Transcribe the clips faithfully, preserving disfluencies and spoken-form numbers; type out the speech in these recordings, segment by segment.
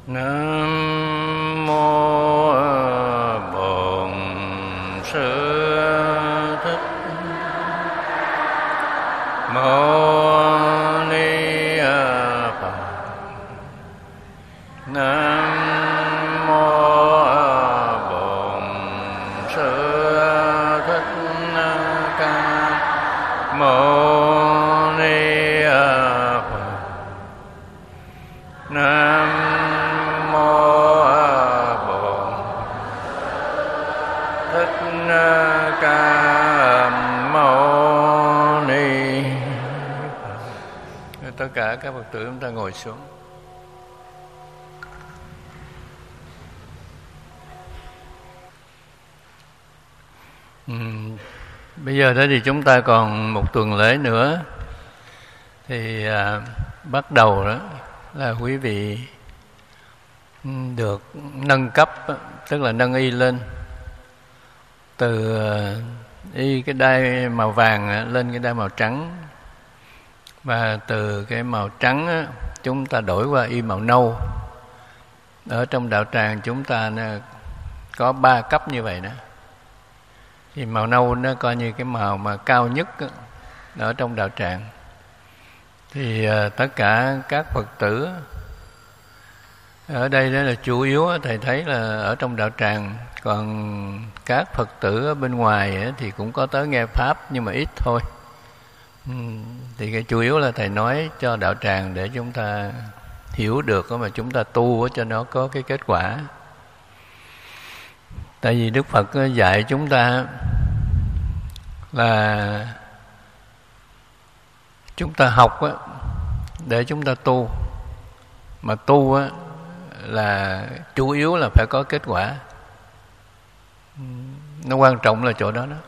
Nam mô Bổn Sư Thích Mâu Ni Phật. Nam mô Bổn Sư Thích Ca Mâu Ni Phật. Nam tất cả các Phật tử chúng ta ngồi xuống. Ừ, bây giờ đó thì chúng ta còn một tuần lễ nữa thì à, bắt đầu đó là quý vị được nâng cấp, tức là nâng y lên từ y cái đai màu vàng lên cái đai màu trắng. Và từ cái màu trắng á, chúng ta đổi qua y màu nâu. Ở trong đạo tràng chúng ta có ba cấp như vậy đó. Thì màu nâu nó coi như cái màu mà cao nhất á, ở trong đạo tràng. Thì à, tất cả các Phật tử ở đây đó là chủ yếu, thầy thấy là ở trong đạo tràng. Còn các Phật tử ở bên ngoài á, thì cũng có tới nghe Pháp nhưng mà ít thôi. Thì cái chủ yếu là thầy nói cho đạo tràng để chúng ta hiểu được mà chúng ta tu cho nó có cái kết quả. Tại vì Đức Phật dạy chúng ta là chúng ta học để chúng ta tu. Mà tu là chủ yếu là phải có kết quả. Nó quan trọng là chỗ đó đó.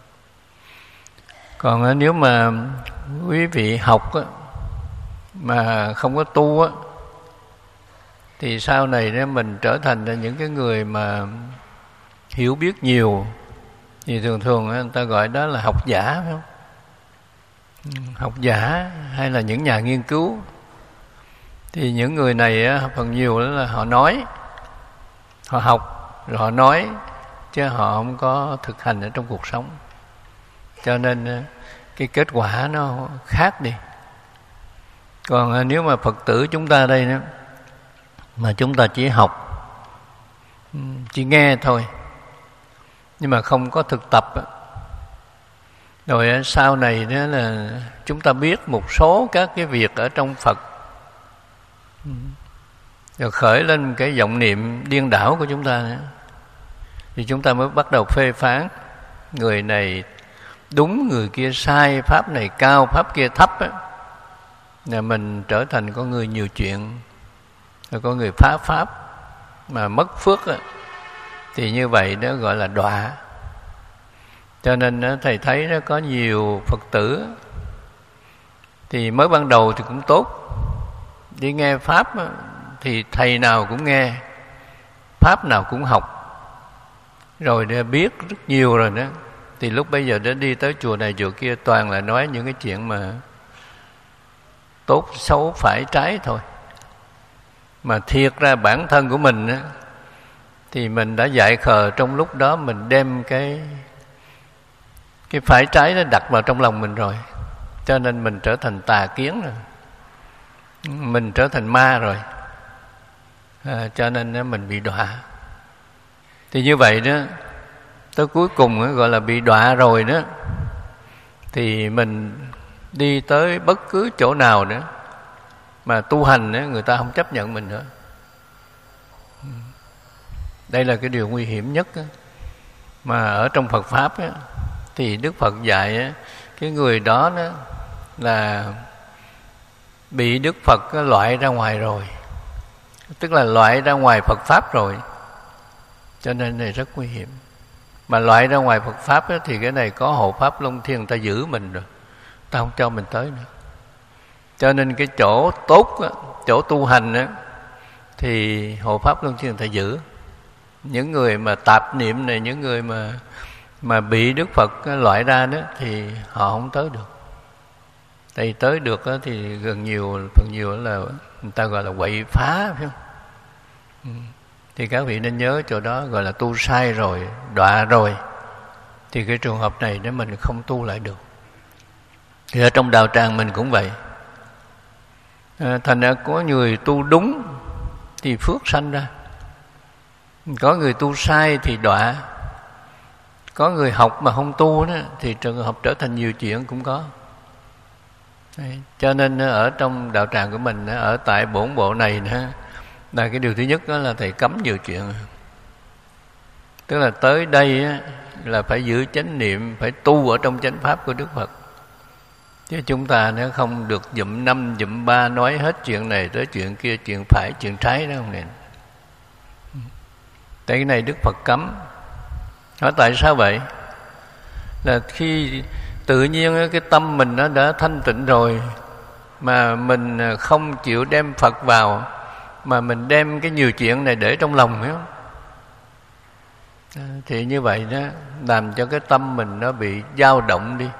Còn nếu mà quý vị học á, mà không có tu á, thì sau này đó mình trở thành những cái người mà hiểu biết nhiều. Thì thường thường người ta gọi đó là học giả, phải không? Học giả hay là những nhà nghiên cứu. Thì những người này á, phần nhiều đó là họ nói, họ học rồi họ nói, chứ họ không có thực hành ở trong cuộc sống. Cho nên cái kết quả nó khác đi. Còn nếu mà Phật tử chúng ta đây đó, mà chúng ta chỉ học, chỉ nghe thôi, nhưng mà không có thực tập, rồi sau này đó là chúng ta biết một số các cái việc ở trong Phật, rồi khởi lên cái vọng niệm điên đảo của chúng ta nữa, thì chúng ta mới bắt đầu phê phán người này đúng, người kia sai, pháp này cao, pháp kia thấp á. Là mình trở thành có người nhiều chuyện, rồi có người phá pháp mà mất phước á. Thì như vậy đó gọi là đọa. Cho nên đó, thầy thấy đó, có nhiều Phật tử thì mới ban đầu thì cũng tốt, đi nghe pháp á, thì thầy nào cũng nghe, pháp nào cũng học, rồi đã biết rất nhiều rồi đó. Thì lúc bây giờ đã đi tới chùa này chùa kia toàn là nói những cái chuyện mà tốt xấu phải trái thôi. Mà thiệt ra bản thân của mình á, thì mình đã dại khờ trong lúc đó, mình đem cái cái phải trái nó đặt vào trong lòng mình rồi. Cho nên mình trở thành tà kiến rồi, mình trở thành ma rồi. À, cho nên mình bị đọa. Thì như vậy đó, tới cuối cùng gọi là bị đọa rồi đó, thì mình đi tới bất cứ chỗ nào nữa mà tu hành đó, người ta không chấp nhận mình nữa. Đây là cái điều nguy hiểm nhất đó. Mà ở trong Phật Pháp đó, thì Đức Phật dạy đó, cái người đó, đó là bị Đức Phật loại ra ngoài rồi, tức là loại ra ngoài Phật Pháp rồi. Cho nên này rất nguy hiểm. Mà loại ra ngoài Phật Pháp đó, thì cái này có hộ Pháp Luân Thiên người ta giữ mình rồi, ta không cho mình tới nữa. Cho nên cái chỗ tốt đó, chỗ tu hành đó, thì hộ Pháp Luân Thiên người ta giữ. Những người mà tạp niệm này, những người mà mà bị Đức Phật loại ra đó, thì họ không tới được. Tại tới được đó, thì gần nhiều, phần nhiều là người ta gọi là quậy phá, phải không? Thì các vị nên nhớ chỗ đó gọi là tu sai rồi, đọa rồi. Thì cái trường hợp này nếu mình không tu lại được. Thì ở trong đạo tràng mình cũng vậy. À, thành ra có người tu đúng thì phước sanh ra, có người tu sai thì đọa, có người học mà không tu đó thì trường hợp trở thành nhiều chuyện cũng có. Đấy. Cho nên ở trong đạo tràng của mình, ở tại bổn bộ này nữa, là cái điều thứ nhất đó là thầy cấm nhiều chuyện. Tức là tới đây là phải giữ chánh niệm, phải tu ở trong chánh pháp của Đức Phật. Chứ chúng ta nếu không được dụm năm dụm ba nói hết chuyện này tới chuyện kia, chuyện phải chuyện trái đó không nè. Tại cái này Đức Phật cấm. Hỏi tại sao vậy? Là khi tự nhiên cái tâm mình nó đã thanh tịnh rồi, mà mình không chịu đem Phật vào, mà mình đem cái nhiều chuyện này để trong lòng, hiểu không? Thì như vậy đó làm cho cái tâm mình nó bị dao động đi,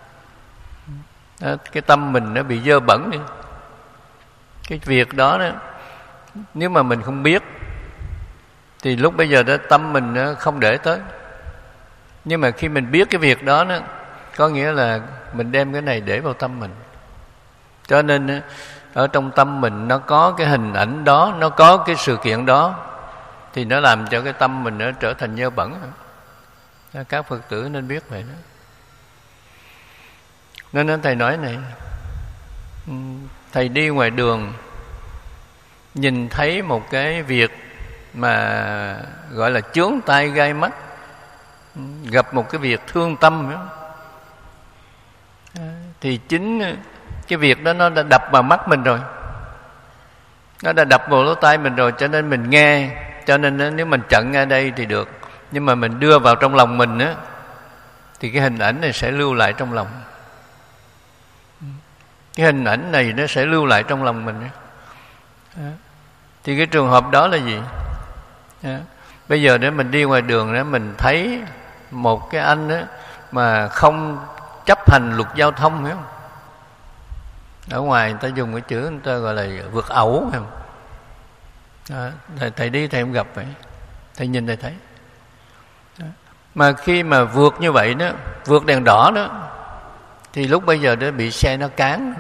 cái tâm mình nó bị dơ bẩn đi. Cái việc đó đó, nếu mà mình không biết thì lúc bây giờ đó tâm mình nó không để tới. Nhưng mà khi mình biết cái việc đó đó, có nghĩa là mình đem cái này để vào tâm mình. Cho nên ở trong tâm mình nó có cái hình ảnh đó, nó có cái sự kiện đó, thì nó làm cho cái tâm mình nó trở thành dơ bẩn. Các Phật tử nên biết vậy đó. Nên thầy nói này, thầy đi ngoài đường nhìn thấy một cái việc mà gọi là chướng tai gai mắt, gặp một cái việc thương tâm đó, thì chính cái việc đó nó đã đập vào mắt mình rồi, nó đã đập vào lỗ tai mình rồi, cho nên mình nghe. Cho nên nếu mình chặn ngay đây thì được, nhưng mà mình đưa vào trong lòng mình á, thì cái hình ảnh này sẽ lưu lại trong lòng. Cái hình ảnh này nó sẽ lưu lại trong lòng mình. Thì cái trường hợp đó là gì? Bây giờ nếu mình đi ngoài đường đó, mình thấy một cái anh đó mà không chấp hành luật giao thông, hiểu không? Ở ngoài người ta dùng cái chữ người ta gọi là vượt ẩu, hiểu không? À, thầy, thầy đi thầy không gặp vậy, thầy nhìn thầy thấy. Đó. Mà khi mà vượt như vậy đó, vượt đèn đỏ đó, thì lúc bây giờ đó bị xe nó cán.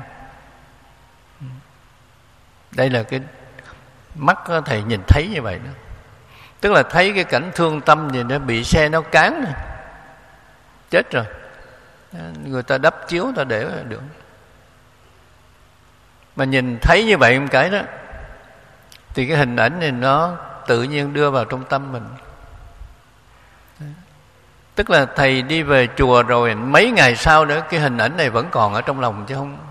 Đây là cái mắt đó, thầy nhìn thấy như vậy đó. Tức là thấy cái cảnh thương tâm gì đó, bị xe nó cán này. Chết rồi. Người ta đắp chiếu ta để được. Mà nhìn thấy như vậy một cái đó, thì cái hình ảnh này nó tự nhiên đưa vào trong tâm mình. Tức là thầy đi về chùa rồi mấy ngày sau nữa cái hình ảnh này vẫn còn ở trong lòng, chứ không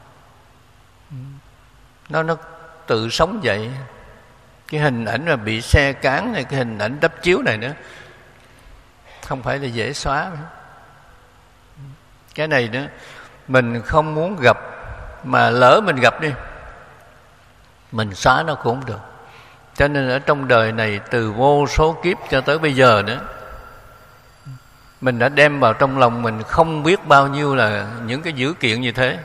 nó nó tự sống dậy. Cái hình ảnh mà bị xe cán này, cái hình ảnh đắp chiếu này nữa, không phải là dễ xóa nữa. Cái này nữa mình không muốn gặp, mà lỡ mình gặp đi, mình xóa nó cũng không được. Cho nên ở trong đời này, từ vô số kiếp cho tới bây giờ nữa, mình đã đem vào trong lòng mình không biết bao nhiêu là những cái dữ kiện như thế.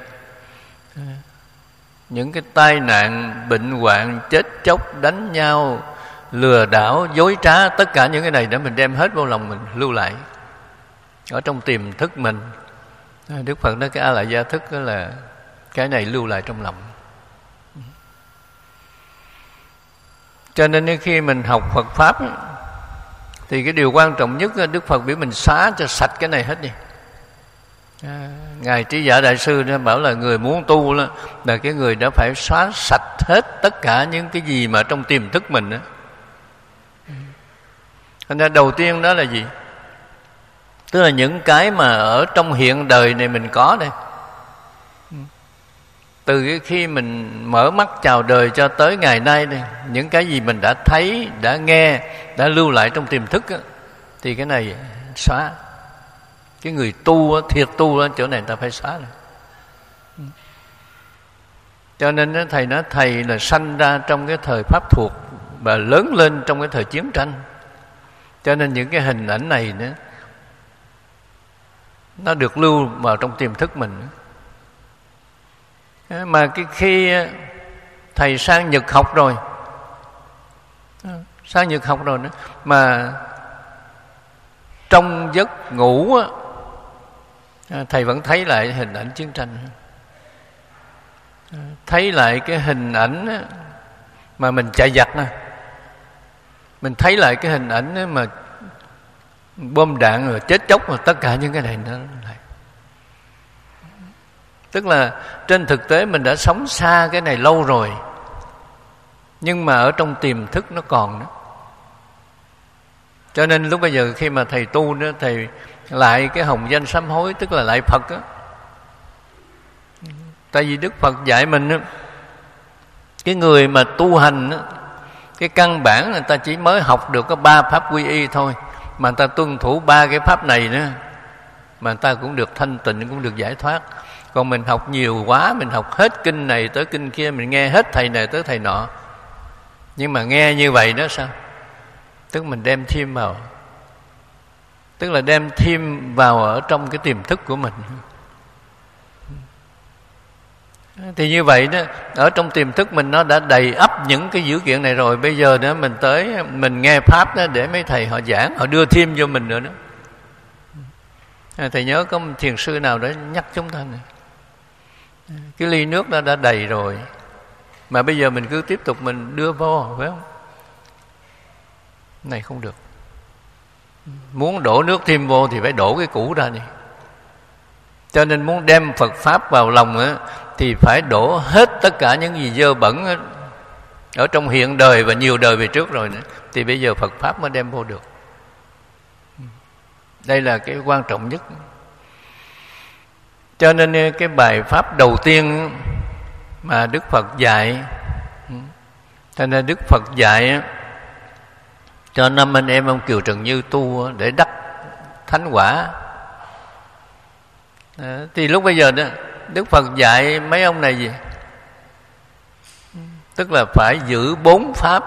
Những cái tai nạn, bệnh hoạn, chết chóc, đánh nhau, lừa đảo, dối trá, tất cả những cái này đã mình đem hết vào lòng mình, lưu lại ở trong tiềm thức mình. Đức Phật nói cái A Lại Gia Thức đó là cái này lưu lại trong lòng. Cho nên khi mình học Phật Pháp thì cái điều quan trọng nhất Đức Phật biểu mình xóa cho sạch cái này hết đi. À, Ngài Trí Giả Đại Sư đã bảo là người muốn tu là, là cái người đã phải xóa sạch hết tất cả những cái gì mà trong tiềm thức mình đó. Thành ra đầu tiên đó là gì? Tức là những cái mà ở trong hiện đời này mình có đây. Từ cái khi mình mở mắt chào đời cho tới ngày nay đây, những cái gì mình đã thấy, đã nghe, đã lưu lại trong tiềm thức đó, thì cái này xóa. Cái người tu, thiệt tu chỗ này ta phải xóa này. Cho nên thầy nói thầy là sanh ra trong cái thời Pháp thuộc và lớn lên trong cái thời chiến tranh. Cho nên những cái hình ảnh này nữa, nó được lưu vào trong tiềm thức mình. Mà cái khi thầy sang Nhật học rồi, Sáng Nhật học rồi nữa. Mà trong giấc ngủ á, thầy vẫn thấy lại hình ảnh chiến tranh, thấy lại cái hình ảnh á, mà mình chạy giặc nè, mình thấy lại cái hình ảnh á, mà bom đạn rồi chết chóc, mà tất cả những cái này nó lại. Tức là trên thực tế mình đã sống xa cái này lâu rồi, nhưng mà ở trong tiềm thức nó còn đó. Cho nên lúc bây giờ khi mà thầy tu nữa, thầy lại cái hồng danh sám hối, tức là lại Phật á. Tại vì Đức Phật dạy mình á, cái người mà tu hành á, cái căn bản người ta chỉ mới học được có ba pháp quy y thôi, mà người ta tuân thủ ba cái pháp này nữa, mà người ta cũng được thanh tịnh, cũng được giải thoát. Còn mình học nhiều quá, mình học hết kinh này tới kinh kia, mình nghe hết thầy này tới thầy nọ, nhưng mà nghe như vậy đó sao? Tức mình đem thêm vào, tức là đem thêm vào ở trong cái tiềm thức của mình. Thì như vậy đó, ở trong tiềm thức mình nó đã đầy ắp những cái dữ kiện này rồi. Bây giờ đó mình tới, mình nghe pháp đó để mấy thầy họ giảng, họ đưa thêm vô mình nữa đó. Thầy nhớ có một thiền sư nào đó nhắc chúng ta này, cái ly nước đó đã đầy rồi, mà bây giờ mình cứ tiếp tục mình đưa vô, phải không? Này không được. Muốn đổ nước thêm vô thì phải đổ cái cũ ra đi. Cho nên muốn đem Phật Pháp vào lòng á, thì phải đổ hết tất cả những gì dơ bẩn á, ở trong hiện đời và nhiều đời về trước rồi nữa, thì bây giờ Phật Pháp mới đem vô được. Đây là cái quan trọng nhất. Cho nên cái bài Pháp đầu tiên mà Đức Phật dạy, cho nên Đức Phật dạy cho năm anh em ông Kiều Trần Như tu để đắc thánh quả. À, thì lúc bây giờ đó Đức Phật dạy mấy ông này gì? Tức là phải giữ bốn pháp.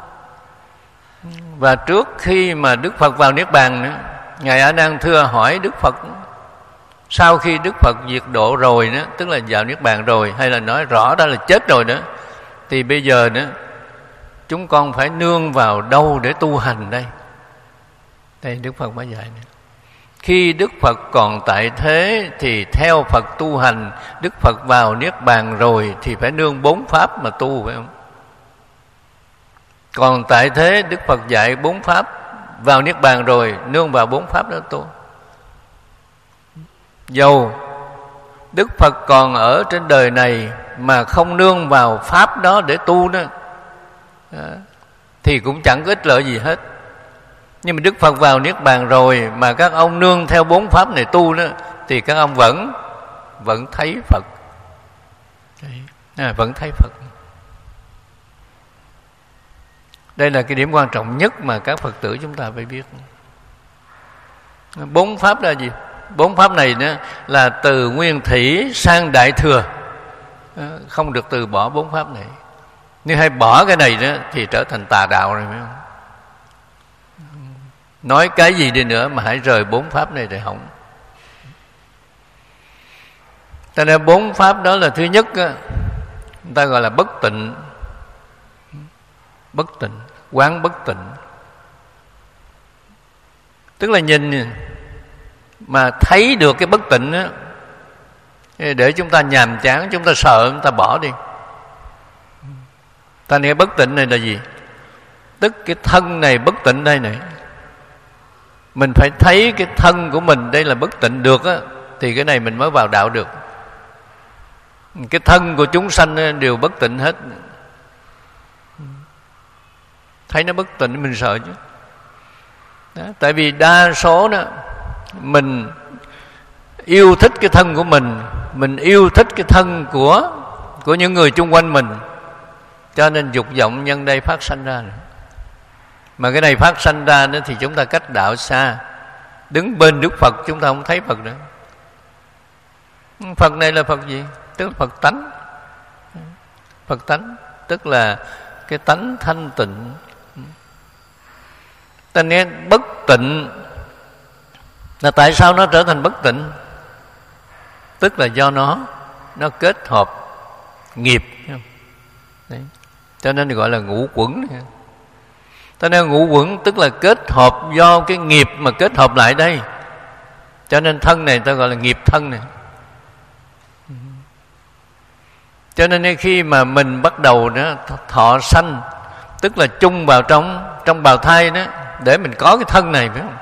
Và trước khi mà Đức Phật vào Niết Bàn nữa, Ngài A Nan thưa hỏi Đức Phật, sau khi Đức Phật diệt độ rồi đó, tức là vào Niết Bàn rồi, hay là nói rõ đó là chết rồi đó, thì bây giờ đó chúng con phải nương vào đâu để tu hành đây? Đây Đức Phật mới dạy nữa. Khi Đức Phật còn tại thế thì theo Phật tu hành, Đức Phật vào Niết Bàn rồi thì phải nương bốn pháp mà tu, phải không? Còn tại thế Đức Phật dạy bốn pháp, vào Niết Bàn rồi nương vào bốn pháp đó tu. Dầu Đức Phật còn ở trên đời này mà không nương vào pháp đó để tu đó, thì cũng chẳng có ích lợi gì hết. Nhưng mà Đức Phật vào Niết Bàn rồi mà các ông nương theo bốn pháp này tu đó, thì các ông vẫn vẫn thấy Phật. À, vẫn thấy Phật. Đây là cái điểm quan trọng nhất mà các Phật tử chúng ta phải biết. Bốn pháp là gì? Bốn pháp này đó là từ nguyên thủy sang đại thừa, không được từ bỏ bốn pháp này. Nếu hay bỏ cái này đó thì trở thành tà đạo rồi, phải không? Nói cái gì đi nữa mà hãy rời bốn pháp này để hỏng. Cho nên bốn pháp đó là thứ nhất á, người ta gọi là bất tịnh. Bất tịnh, quán bất tịnh. Tức là nhìn mà thấy được cái bất tịnh á, để chúng ta nhàm chán, chúng ta sợ, chúng ta bỏ đi. Ta nói bất tịnh này là gì? Tức cái thân này bất tịnh đây này, mình phải thấy cái thân của mình đây là bất tịnh được á, thì cái này mình mới vào đạo được. Cái thân của chúng sanh đều bất tịnh hết, thấy nó bất tịnh mình sợ chứ. Đó, tại vì đa số đó mình yêu thích cái thân của mình, mình yêu thích cái thân của của những người chung quanh mình, cho nên dục vọng nhân đây phát sanh ra. Mà cái này phát sanh ra nữa thì chúng ta cách đạo xa, đứng bên Đức Phật chúng ta không thấy Phật nữa. Phật này là Phật gì? Tức là Phật tánh. Phật tánh tức là cái tánh thanh tịnh. Ta nghe bất tịnh là tại sao nó trở thành bất tịnh? Tức là do nó nó kết hợp nghiệp. Đấy. Cho nên gọi là ngũ quẩn. Cho nên ngũ uẩn tức là kết hợp do cái nghiệp mà kết hợp lại đây. Cho nên thân này ta gọi là nghiệp thân này. Cho nên khi mà mình bắt đầu đó thọ sanh, tức là chung vào trong trong bào thai đó, để mình có cái thân này, phải không?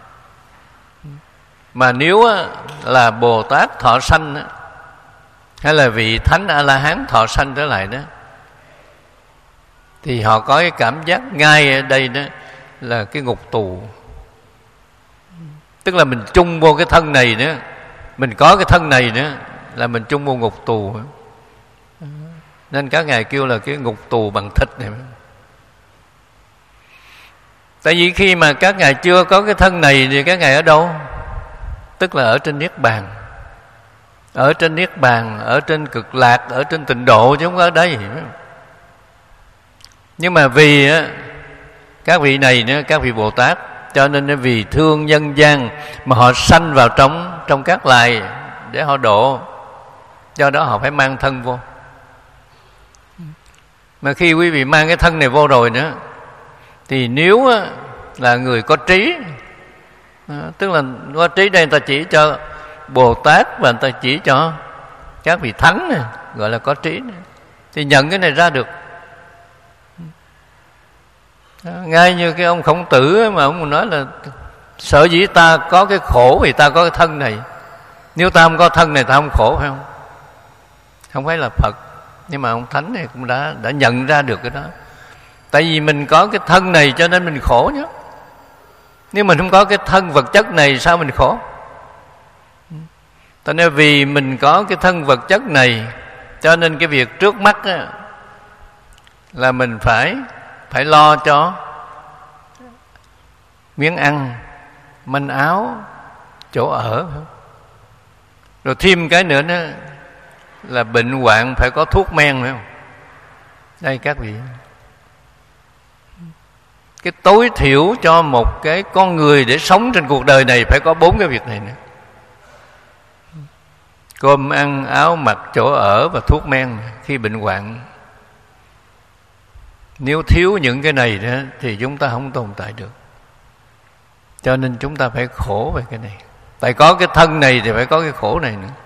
Mà nếu là Bồ Tát thọ sanh đó, hay là vị Thánh A-la-hán thọ sanh trở lại đó, thì họ có cái cảm giác ngay ở đây đó là cái ngục tù. Tức là mình chung vô cái thân này nữa, mình có cái thân này nữa, là mình chung vô ngục tù. Nên các ngài kêu là cái ngục tù bằng thịt này. Tại vì khi mà các ngài chưa có cái thân này thì các ngài ở đâu? Tức là ở trên Niết Bàn. Ở trên Niết Bàn, ở trên cực lạc, ở trên tịnh độ, chứ không có ở đây. Nhưng mà vì các vị này nữa, các vị Bồ Tát, cho nên vì thương nhân gian mà họ sanh vào trong trong các loài để họ độ. Do đó họ phải mang thân vô. Mà khi quý vị mang cái thân này vô rồi nữa, thì nếu là người có trí, tức là có trí đây người ta chỉ cho Bồ Tát và người ta chỉ cho các vị thánh này, gọi là có trí này, thì nhận cái này ra được. Ngay như cái ông Khổng Tử mà ông nói là sở dĩ ta có cái khổ vì ta có cái thân này. Nếu ta không có thân này ta không khổ, phải không? Không phải là Phật, nhưng mà ông Thánh này cũng đã đã nhận ra được cái đó. Tại vì mình có cái thân này cho nên mình khổ nhé. Nếu mình không có cái thân vật chất này sao mình khổ? Cho nên vì mình có cái thân vật chất này, cho nên cái việc trước mắt á, là mình phải phải lo cho miếng ăn, manh áo, chỗ ở. Rồi thêm cái nữa đó là bệnh hoạn phải có thuốc men, phải không? Đây các vị, cái tối thiểu cho một cái con người để sống trên cuộc đời này phải có bốn cái việc này nữa: cơm ăn, áo mặc, chỗ ở và thuốc men khi bệnh hoạn. Nếu thiếu những cái này đó, thì chúng ta không tồn tại được. Cho nên chúng ta phải khổ về cái này. Tại có cái thân này thì phải có cái khổ này nữa.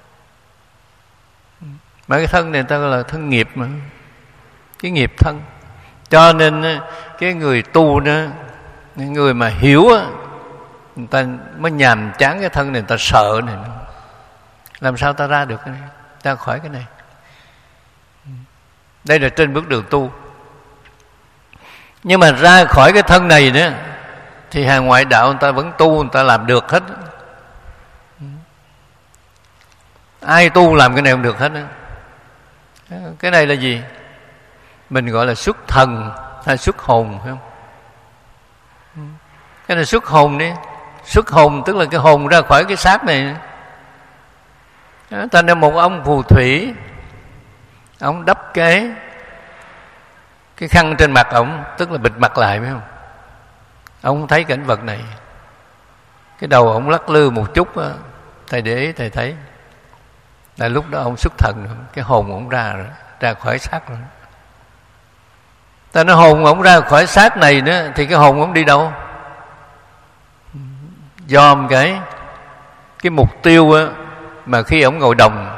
Mà cái thân này ta gọi là thân nghiệp mà, cái nghiệp thân. Cho nên cái người tu đó, người mà hiểu á, người ta mới nhàm chán cái thân này, người ta sợ này. Làm sao ta ra được cái này, ra khỏi cái này? Đây là trên bước đường tu. Nhưng mà ra khỏi cái thân này nữa thì hàng ngoại đạo người ta vẫn tu, người ta làm được hết. Ai tu làm cái này không được hết đó. Cái này là gì? Mình gọi là xuất thần hay xuất hồn, phải không? Cái này xuất hồn đi. Xuất hồn tức là cái hồn ra khỏi cái xác này. Thành ra một ông phù thủy, ông đắp cái cái khăn trên mặt ông, tức là bịt mặt lại, phải không? Ông không thấy cảnh vật này. Cái đầu ông lắc lư một chút đó, thầy để ý thầy thấy là lúc đó ông xuất thần, cái hồn ông ra rồi, ra khỏi xác rồi. Ta nói hồn ông ra khỏi xác này nữa thì cái hồn ông đi đâu? Dòm cái cái mục tiêu á, mà khi ông ngồi đồng,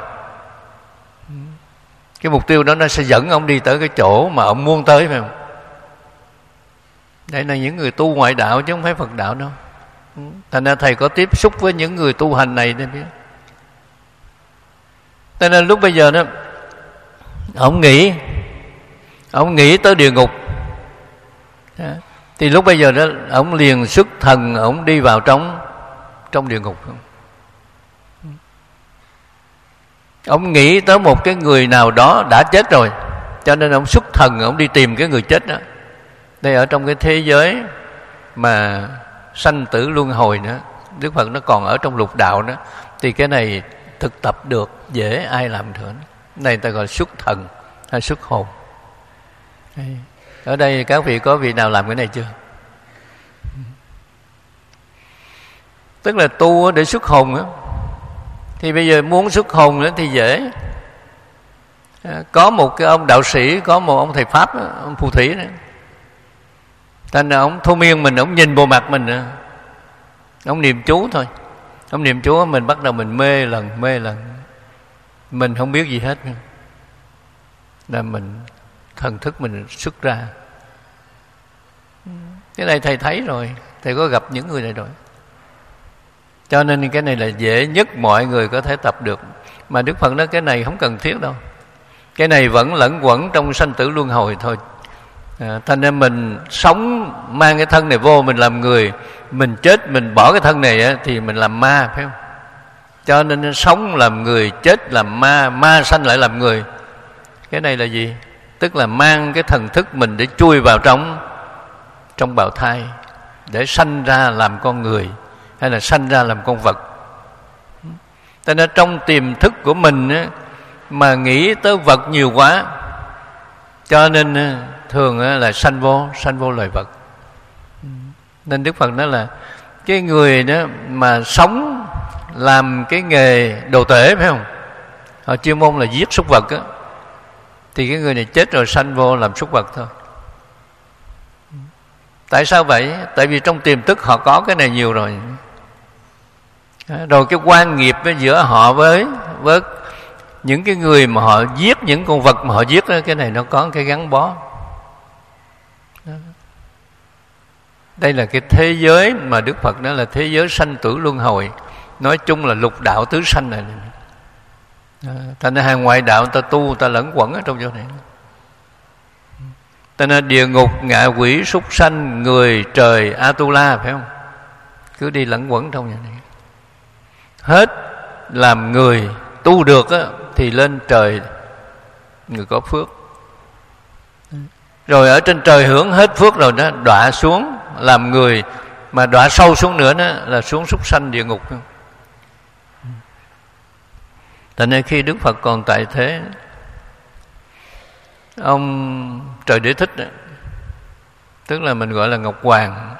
cái mục tiêu đó nó sẽ dẫn ông đi tới cái chỗ mà ông muốn tới, phải không? Đây là những người tu ngoại đạo chứ không phải Phật đạo đâu. Thành ra thầy có tiếp xúc với những người tu hành này nên biết. Cho nên lúc bây giờ đó, ông nghĩ ông nghĩ tới địa ngục đó. Thì lúc bây giờ đó ông liền xuất thần, ông đi vào trong trong địa ngục. Ông nghĩ tới một cái người nào đó đã chết rồi, cho nên ông xuất thần, ông đi tìm cái người chết đó. Đây ở trong cái thế giới mà sanh tử luân hồi nữa, Đức Phật nó còn ở trong lục đạo đó, thì cái này thực tập được, dễ ai làm được. Này ta gọi xuất thần hay xuất hồn. Đây. Ở đây các vị có vị nào làm cái này chưa? Tức là tu để xuất hồn đó. Thì bây giờ muốn xuất hồn nữa thì dễ. Có một cái ông đạo sĩ, có một ông thầy Pháp, ông phù thủy đó. Thành ra ông thôi miên mình, ông nhìn bộ mặt mình nữa, ông niệm chú thôi. Ông niệm chú mình bắt đầu mình mê lần mê lần, mình không biết gì hết, là mình thần thức mình xuất ra. Cái này thầy thấy rồi, thầy có gặp những người này rồi. Cho nên cái này là dễ nhất mọi người có thể tập được. Mà Đức Phật nói cái này không cần thiết đâu, cái này vẫn lẫn quẩn trong sanh tử luân hồi thôi. À, thành ra mình sống mang cái thân này vô, mình làm người, mình chết mình bỏ cái thân này á, thì mình làm ma, phải không? Cho nên sống làm người, chết làm ma, ma sanh lại làm người. Cái này là gì? Tức là mang cái thần thức mình để chui vào trong trong bào thai, để sanh ra làm con người hay là sanh ra làm con vật. Cho nên trong tiềm thức của mình á, mà nghĩ tới vật nhiều quá, cho nên thường là sanh vô sanh vô loài vật. Nên Đức Phật nói là cái người đó mà sống làm cái nghề đồ tể, phải không, họ chuyên môn là giết súc vật á, thì cái người này chết rồi sanh vô làm súc vật thôi. Tại sao vậy? Tại vì trong tiềm thức họ có cái này nhiều rồi. Rồi cái quan nghiệp giữa họ với với những cái người mà họ giết, những con vật mà họ giết đó, cái này nó có cái gắn bó. Đây là cái thế giới mà Đức Phật nói là thế giới sanh tử luân hồi. Nói chung là lục đạo tứ sanh này. Thành ra hàng ngoại đạo ta tu, ta lẫn quẩn ở trong chỗ này. Ta nên địa ngục, ngạ quỷ, súc sanh, người, trời, Atula, phải không? Cứ đi lẫn quẩn trong nhà này. Hết làm người tu được á, thì lên trời, người có phước. Rồi ở trên trời hưởng hết phước rồi đó, đọa xuống làm người, mà đọa sâu xuống nữa đó là xuống súc sanh địa ngục. Thành nên khi Đức Phật còn tại thế, ông Trời Đế Thích đó, tức là mình gọi là Ngọc Hoàng,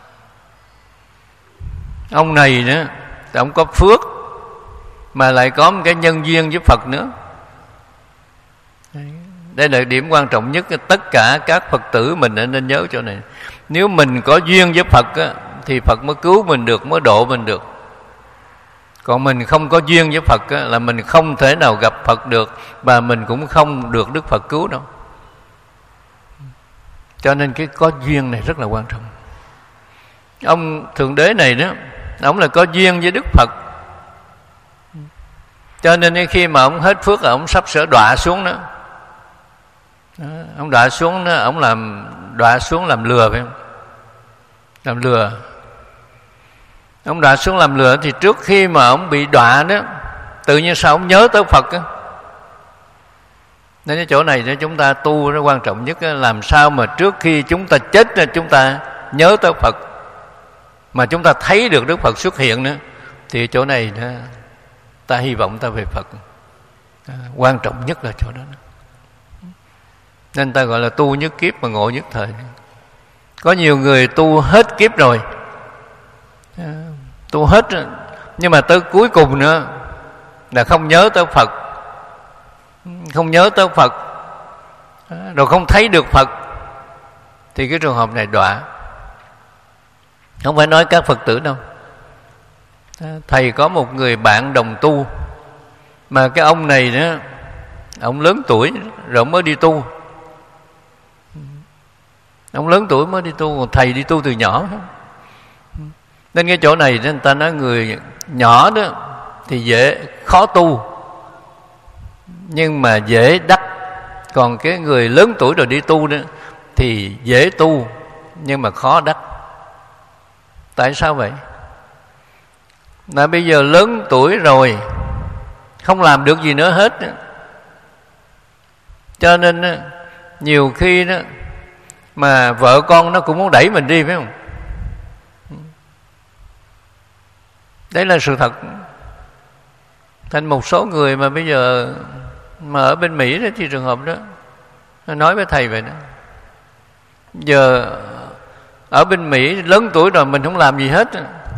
ông này đó, ông có phước mà lại có một cái nhân duyên với Phật nữa. Đây là điểm quan trọng nhất. Tất cả các Phật tử mình nên nhớ chỗ này. Nếu mình có duyên với Phật á, thì Phật mới cứu mình được, mới độ mình được. Còn mình không có duyên với Phật á, là mình không thể nào gặp Phật được, và mình cũng không được Đức Phật cứu đâu. Cho nên cái có duyên này rất là quan trọng. Ông Thượng Đế này đó, ông là có duyên với Đức Phật, cho nên khi mà ông hết phước, ông sắp sửa đọa xuống đó. Đó, ông đọa xuống đó, ông làm đọa xuống làm lừa, phải không? Làm lừa. Ông đọa xuống làm lừa thì trước khi mà ông bị đọa đó, tự nhiên sao ông nhớ tới Phật đó. Nên cái chỗ này đó, chúng ta tu nó quan trọng nhất đó, làm sao mà trước khi chúng ta chết chúng ta nhớ tới Phật, mà chúng ta thấy được Đức Phật xuất hiện nữa, thì chỗ này đó, ta hy vọng ta về Phật. À, quan trọng nhất là chỗ đó. Nên ta gọi là tu nhất kiếp mà ngộ nhất thời. Có nhiều người tu hết kiếp rồi, à, tu hết, nhưng mà tới cuối cùng nữa là không nhớ tới Phật, không nhớ tới Phật, à, rồi không thấy được Phật, thì cái trường hợp này đọa. Không phải nói các Phật tử đâu. Thầy có một người bạn đồng tu, mà cái ông này đó, ông lớn tuổi rồi mới đi tu. Ông lớn tuổi mới đi tu, còn thầy đi tu từ nhỏ. Nên cái chỗ này người ta nói người nhỏ đó thì dễ khó tu, nhưng mà dễ đắc. Còn cái người lớn tuổi rồi đi tu đó thì dễ tu nhưng mà khó đắc. Tại sao vậy? Là bây giờ lớn tuổi rồi, không làm được gì nữa hết, cho nên nhiều khi đó mà vợ con nó cũng muốn đẩy mình đi, phải không? Đấy là sự thật. Thành một số người mà bây giờ mà ở bên Mỹ đó, thì trường hợp đó nó nói với thầy vậy đó, giờ ở bên Mỹ lớn tuổi rồi mình không làm gì hết,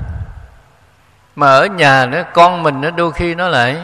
mà ở nhà nữa con mình nó đôi khi nó lại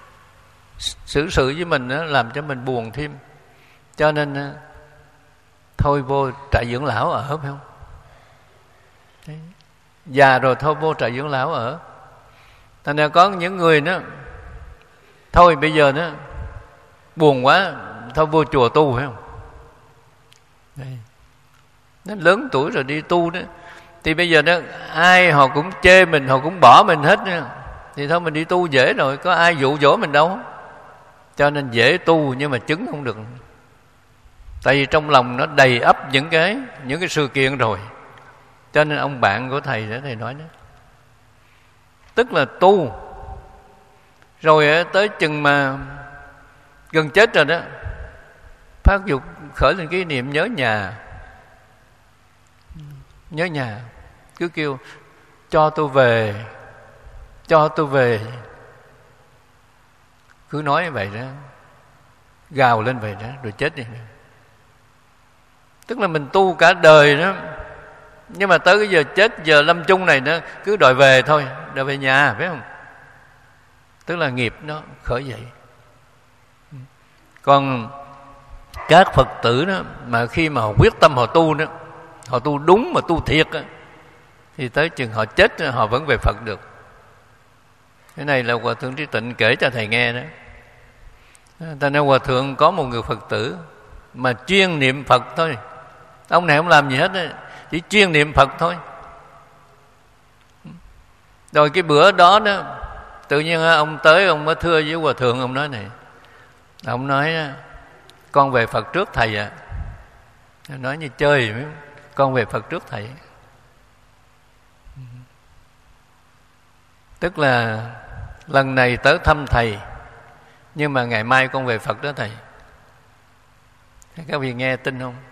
xử sự với mình đó, làm cho mình buồn thêm. Cho nên thôi vô trại dưỡng lão ở, phải không? Đấy. Già rồi thôi vô trại dưỡng lão ở. Thành ra có những người đó, thôi bây giờ đó buồn quá, thôi vô chùa tu, phải không? Đấy. Nó lớn tuổi rồi đi tu đó, thì bây giờ đó ai họ cũng chê mình, họ cũng bỏ mình hết đó. Thì thôi mình đi tu dễ rồi, có ai dụ dỗ mình đâu. Cho nên dễ tu nhưng mà chứng không được. Tại vì trong lòng nó đầy ắp những cái những cái sự kiện rồi. Cho nên ông bạn của thầy đó, thầy nói đó, tức là tu rồi tới chừng mà gần chết rồi đó, phát dục khởi lên cái niệm nhớ nhà. Nhớ nhà, cứ kêu cho tôi về, cho tôi về, cứ nói vậy đó, gào lên vậy đó, rồi chết đi. Tức là mình tu cả đời đó, nhưng mà tới cái giờ chết, giờ lâm chung này nó cứ đòi về thôi, đòi về nhà, phải không? Tức là nghiệp nó khởi dậy. Còn các Phật tử đó, mà khi mà họ quyết tâm họ tu đó, họ tu đúng mà tu thiệt đó, thì tới chừng họ chết họ vẫn về Phật được. Cái này là Hòa Thượng Trí Tịnh kể cho thầy nghe đó. Ta nói Hòa Thượng có một người Phật tử mà chuyên niệm Phật thôi. Ông này không làm gì hết đó, chỉ chuyên niệm Phật thôi. Rồi cái bữa đó đó, tự nhiên ông tới, ông mới thưa với Hòa Thượng, ông nói này, ông nói con về Phật trước thầy ạ. À. Nói như chơi, con về Phật trước thầy. Tức là lần này tới thăm thầy, nhưng mà ngày mai con về Phật đó thầy. Các vị nghe tin không?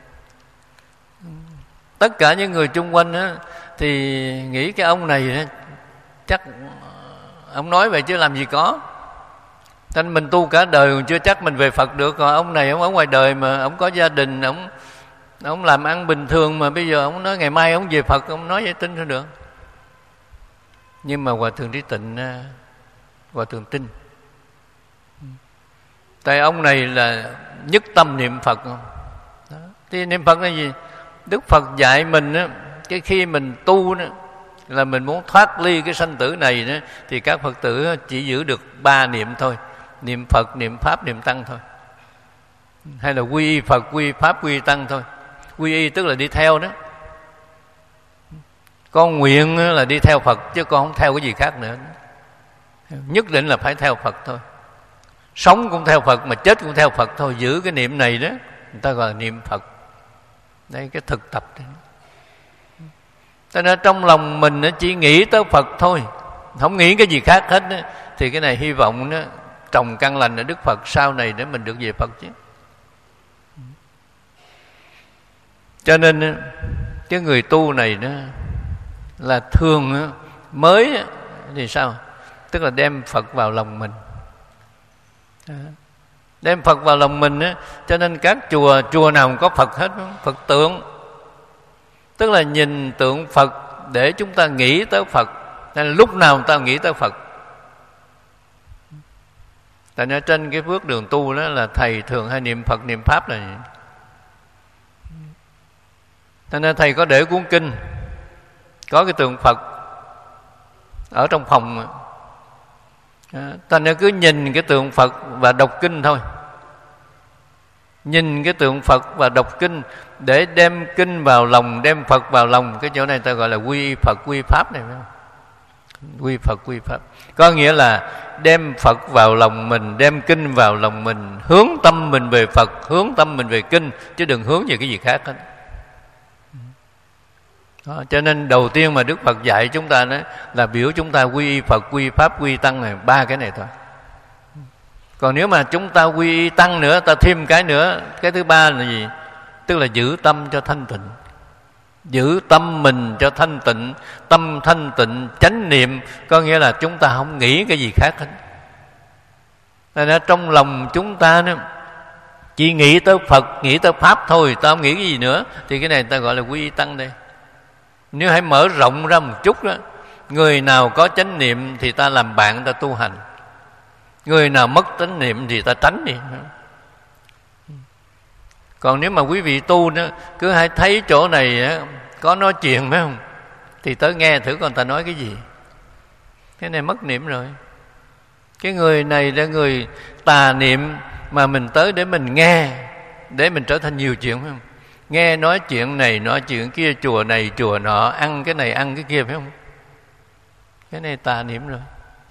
Tất cả những người chung quanh đó, thì nghĩ cái ông này đó, chắc ông nói vậy chứ làm gì có. Nên mình tu cả đời còn chưa chắc mình về Phật được. Còn ông này ông ở ngoài đời mà ông có gia đình, ông ông làm ăn bình thường, mà bây giờ ông nói ngày mai ông về Phật, ông nói vậy tin sao được. Nhưng mà Hòa Thượng Trí Tịnh, Hòa Thượng tin. Tại ông này là nhất tâm niệm Phật. Đó. Thì niệm Phật là gì? Đức Phật dạy mình đó, cái khi mình tu đó, là mình muốn thoát ly cái sanh tử này đó, thì các Phật tử chỉ giữ được ba niệm thôi. Niệm Phật, niệm Pháp, niệm Tăng thôi. Hay là quy y Phật, quy y Pháp, quy y Tăng thôi. Quy y tức là đi theo đó. Con nguyện là đi theo Phật, chứ con không theo cái gì khác nữa. Nhất định là phải theo Phật thôi. Sống cũng theo Phật, mà chết cũng theo Phật thôi. Giữ cái niệm này đó, người ta gọi là niệm Phật. Đây cái thực tập đó. Cho nên trong lòng mình chỉ nghĩ tới Phật thôi, không nghĩ cái gì khác hết đó. Thì cái này hy vọng đó, trồng căn lành ở Đức Phật sau này để mình được về Phật chứ. Cho nên cái người tu này đó là thường mới thì sao? Tức là đem Phật vào lòng mình. Đem Phật vào lòng mình á, cho nên các chùa chùa nào cũng có Phật hết, Phật tượng. Tức là nhìn tượng Phật để chúng ta nghĩ tới Phật. Nên lúc nào chúng ta nghĩ tới Phật. Tại nên trên cái bước đường tu đó là thầy thường hay niệm Phật, niệm Pháp là vậy. Cho nên thầy có để cuốn kinh, có cái tượng Phật ở trong phòng. Thành ra cứ nhìn cái tượng Phật và đọc kinh thôi. Nhìn cái tượng Phật và đọc kinh để đem kinh vào lòng, đem Phật vào lòng. Cái chỗ này ta gọi là quy Phật, quy Pháp này phải không? Quy Phật, quy Pháp có nghĩa là đem Phật vào lòng mình, đem kinh vào lòng mình, hướng tâm mình về Phật, hướng tâm mình về kinh, chứ đừng hướng về cái gì khác hết. Đó, cho nên đầu tiên mà Đức Phật dạy chúng ta đó là biểu chúng ta quy y Phật, quy Pháp, quy Tăng này, ba cái này thôi. Còn nếu mà chúng ta quy y Tăng nữa, ta thêm cái nữa, cái thứ ba là gì? Tức là giữ tâm cho thanh tịnh. Giữ tâm mình cho thanh tịnh, tâm thanh tịnh, chánh niệm, có nghĩa là chúng ta không nghĩ cái gì khác hết. Nên ở trong lòng chúng ta đó, chỉ nghĩ tới Phật, nghĩ tới Pháp thôi, ta không nghĩ cái gì nữa, thì cái này ta gọi là quy y Tăng đây. Nếu hãy mở rộng ra một chút đó, người nào có chánh niệm thì ta làm bạn, ta tu hành. Người nào mất chánh niệm thì ta tránh đi. Còn nếu mà quý vị tu đó, cứ hay thấy chỗ này á, có nói chuyện phải không, thì tới nghe thử con ta nói cái gì. Cái này mất niệm rồi. Cái người này là người tà niệm, mà mình tới để mình nghe, để mình trở thành nhiều chuyện phải không? Nghe nói chuyện này nói chuyện kia, chùa này chùa nọ, ăn cái này ăn cái kia phải không? Cái này tà niệm rồi.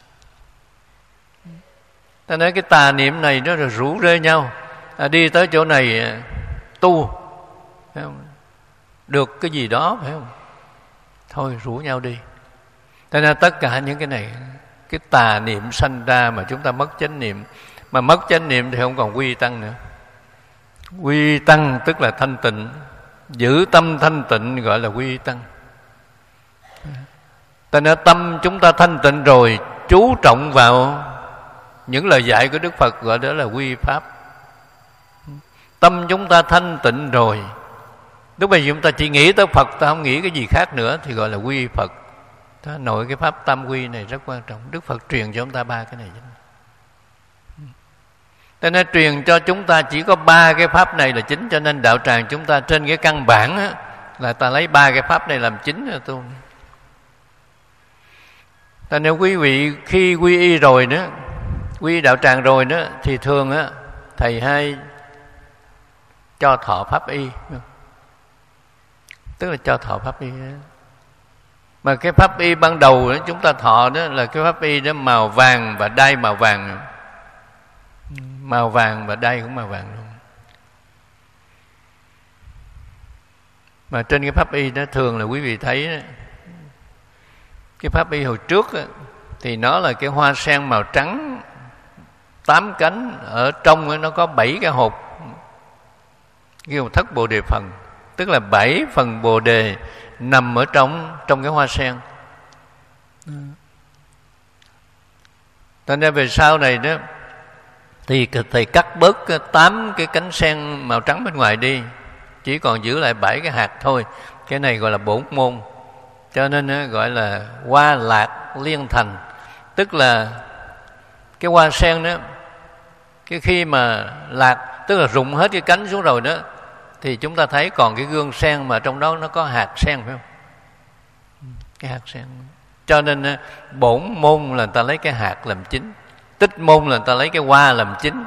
Ta nói cái tà niệm này nó rồi rủ rê nhau, à, đi tới chỗ này tu phải không? Được cái gì đó phải không? Thôi rủ nhau đi. Thế nên tất cả những cái này, cái tà niệm sanh ra mà chúng ta mất chánh niệm. Mà mất chánh niệm thì không còn quy tăng nữa. Quy tăng tức là thanh tịnh, giữ tâm thanh tịnh gọi là quy tăng. Thế nên tâm chúng ta thanh tịnh rồi, chú trọng vào những lời dạy của Đức Phật gọi đó là quy pháp. Tâm chúng ta thanh tịnh rồi, lúc bây giờ chúng ta chỉ nghĩ tới Phật, ta không nghĩ cái gì khác nữa, thì gọi là quy Phật. Đó, nội cái pháp tam quy này rất quan trọng. Đức Phật truyền cho chúng ta ba cái này. Cho nên truyền cho chúng ta chỉ có ba cái pháp này là chính. Cho nên đạo tràng chúng ta trên cái căn bản á, là ta lấy ba cái pháp này làm chính rồi tu. Cho nên quý vị khi quy y rồi nữa, quy y đạo tràng rồi nữa, thì thường á thầy hay cho thọ pháp y, tức là cho thọ pháp y. Mà cái pháp y ban đầu đó, chúng ta thọ đó là cái pháp y đó màu vàng và đai màu vàng, màu vàng và đai cũng màu vàng luôn. Mà trên cái pháp y đó thường là quý vị thấy đó, cái pháp y hồi trước đó, thì nó là cái hoa sen màu trắng tám cánh, ở trong đó, nó có bảy cái hộp, kêu thất bồ đề phần, tức là bảy phần bồ đề nằm ở trong trong cái hoa sen. Cho nên về sau này đó thì thầy cắt bớt tám cái cánh sen màu trắng bên ngoài đi, chỉ còn giữ lại bảy cái hạt thôi. Cái này gọi là bổn môn, cho nên gọi là hoa lạc liên thành, tức là cái hoa sen đó, cái khi mà lạc tức là rụng hết cái cánh xuống rồi đó, thì chúng ta thấy còn cái gương sen mà trong đó nó có hạt sen phải không? Cái hạt sen. Cho nên bổn môn là người ta lấy cái hạt làm chính, tích môn là người ta lấy cái hoa làm chính.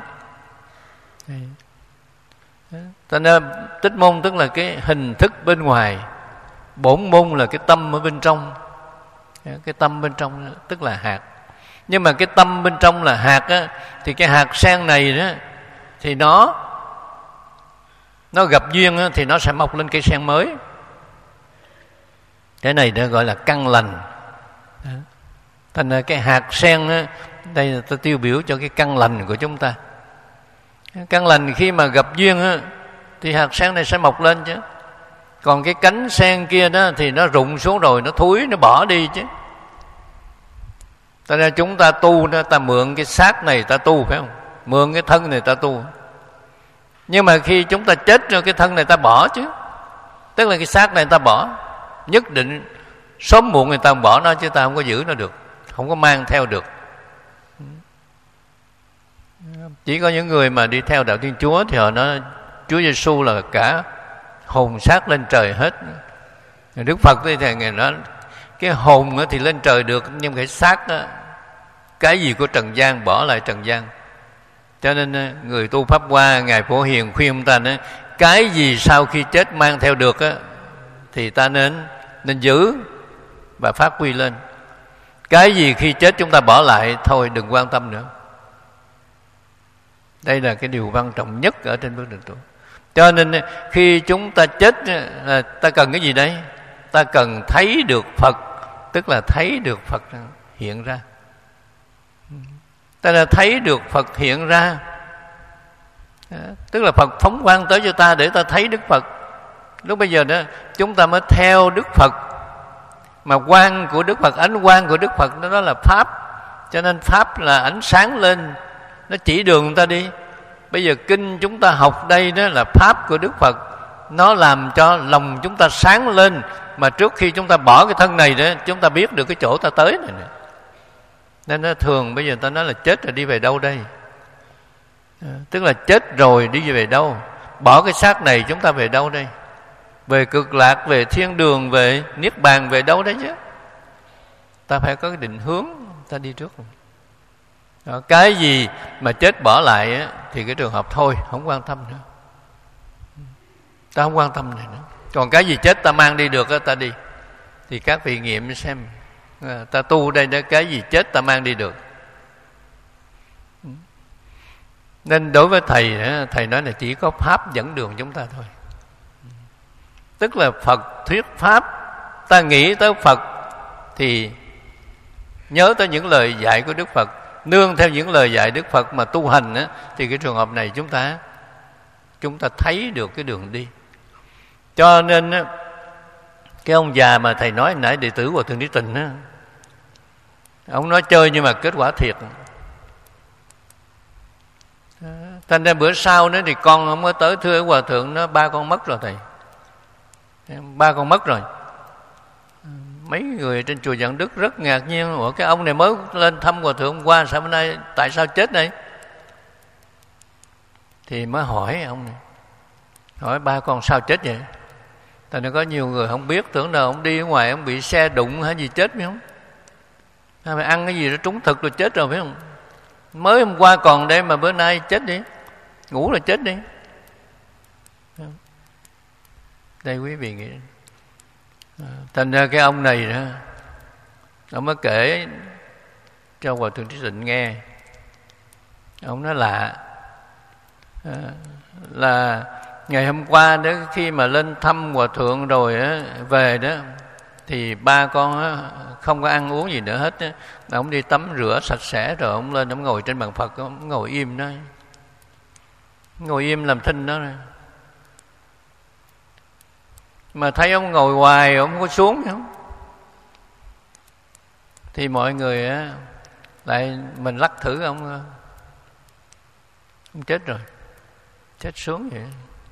Cho nên tích môn tức là cái hình thức bên ngoài, bổn môn là cái tâm ở bên trong. Cái tâm bên trong tức là hạt. Nhưng mà cái tâm bên trong là hạt á, thì cái hạt sen này đó thì nó nó gặp duyên á, thì nó sẽ mọc lên cây sen mới. Cái này nó gọi là căn lành. Thành ra cái hạt sen á, đây là tôi tiêu biểu cho cái căn lành của chúng ta. Căn lành khi mà gặp duyên á, thì hạt sen này sẽ mọc lên chứ. Còn cái cánh sen kia đó thì nó rụng xuống rồi, nó thúi, nó bỏ đi chứ. Cho nên chúng ta tu đó, ta mượn cái xác này ta tu phải không? Mượn cái thân này ta tu. Nhưng mà khi chúng ta chết rồi, cái thân này ta bỏ chứ. Tức là cái xác này ta bỏ. Nhất định sớm muộn người ta bỏ nó, chứ ta không có giữ nó được, không có mang theo được. Chỉ có những người mà đi theo đạo Thiên Chúa thì họ nói Chúa Giêsu là cả hồn xác lên trời hết. Đức Phật thì Ngài nói cái hồn thì lên trời được, nhưng cái xác đó, cái gì của trần gian bỏ lại trần gian. Cho nên người tu Pháp Hoa, Ngài Phổ Hiền khuyên chúng ta nói, cái gì sau khi chết mang theo được á, thì ta nên nên giữ và phát huy lên. Cái gì khi chết chúng ta bỏ lại, thôi đừng quan tâm nữa. Đây là cái điều quan trọng nhất ở trên bước đường tu. Cho nên khi chúng ta chết, ta cần cái gì đấy? Ta cần thấy được Phật, tức là thấy được Phật hiện ra. Ta là thấy được Phật hiện ra, tức là Phật phóng quang tới cho ta để ta thấy Đức Phật. Lúc bây giờ đó chúng ta mới theo Đức Phật. Mà quang của Đức Phật, ánh quang của Đức Phật đó là Pháp. Cho nên Pháp là ánh sáng lên, nó chỉ đường người ta đi. Bây giờ kinh chúng ta học đây đó là Pháp của Đức Phật, nó làm cho lòng chúng ta sáng lên. Mà trước khi chúng ta bỏ cái thân này đó, chúng ta biết được cái chỗ ta tới này nè. Nên nó thường bây giờ ta nói là chết rồi đi về đâu đây? À, tức là chết rồi đi về đâu? bỏ cái xác này chúng ta về đâu đây? Về cực lạc, về thiên đường, về niết bàn, về đâu đấy chứ? Ta phải có cái định hướng, ta đi trước. Đó, cái gì mà chết bỏ lại á, thì cái trường hợp thôi, không quan tâm nữa. Ta không quan tâm này nữa. Còn cái gì chết ta mang đi được á, ta đi. Thì các vị nghiệm xem, ta tu đây đó, cái gì chết ta mang đi được. Nên đối với thầy, thầy nói là chỉ có pháp dẫn đường chúng ta thôi. Tức là Phật thuyết pháp, ta nghĩ tới Phật thì nhớ tới những lời dạy của Đức Phật, nương theo những lời dạy Đức Phật mà tu hành á, thì cái trường hợp này chúng ta chúng ta thấy được cái đường đi. Cho nên á, cái ông già mà thầy nói nãy, đệ tử của Thượng Trí Tình á, ông nói chơi nhưng mà kết quả thiệt. Thành ra bữa sau nữa thì con ông mới tới thưa Hòa Thượng, nó ba con mất rồi thầy, ba con mất rồi. Mấy người trên chùa Vạn Đức rất ngạc nhiên, ủa cái ông này mới lên thăm Hòa Thượng qua, sao bữa nay tại sao chết đây? Thì mới hỏi ông này, hỏi ba con sao chết vậy? Tại nó có nhiều người không biết, tưởng đâu ông đi ở ngoài ông bị xe đụng hay gì chết phải không? Hay phải ăn cái gì đó trúng thực rồi chết rồi phải không? Mới hôm qua còn đây mà bữa nay chết đi, ngủ là chết đi. Đây quý vị nghĩ, thành ra cái ông này đó, ông mới kể cho Hòa Thượng Trí Tịnh nghe. Ông nói lạ, là ngày hôm qua đó, khi mà lên thăm Hòa Thượng rồi á, về đó thì ba con á, không có ăn uống gì nữa hết á. Ông đi tắm rửa sạch sẽ rồi ông lên, ông ngồi trên bàn Phật, ông ngồi im đó, ngồi im làm thinh đó. Mà thấy ông ngồi hoài, ông không có xuống không? Thì mọi người á, lại mình lắc thử ông, ông chết rồi, chết xuống vậy.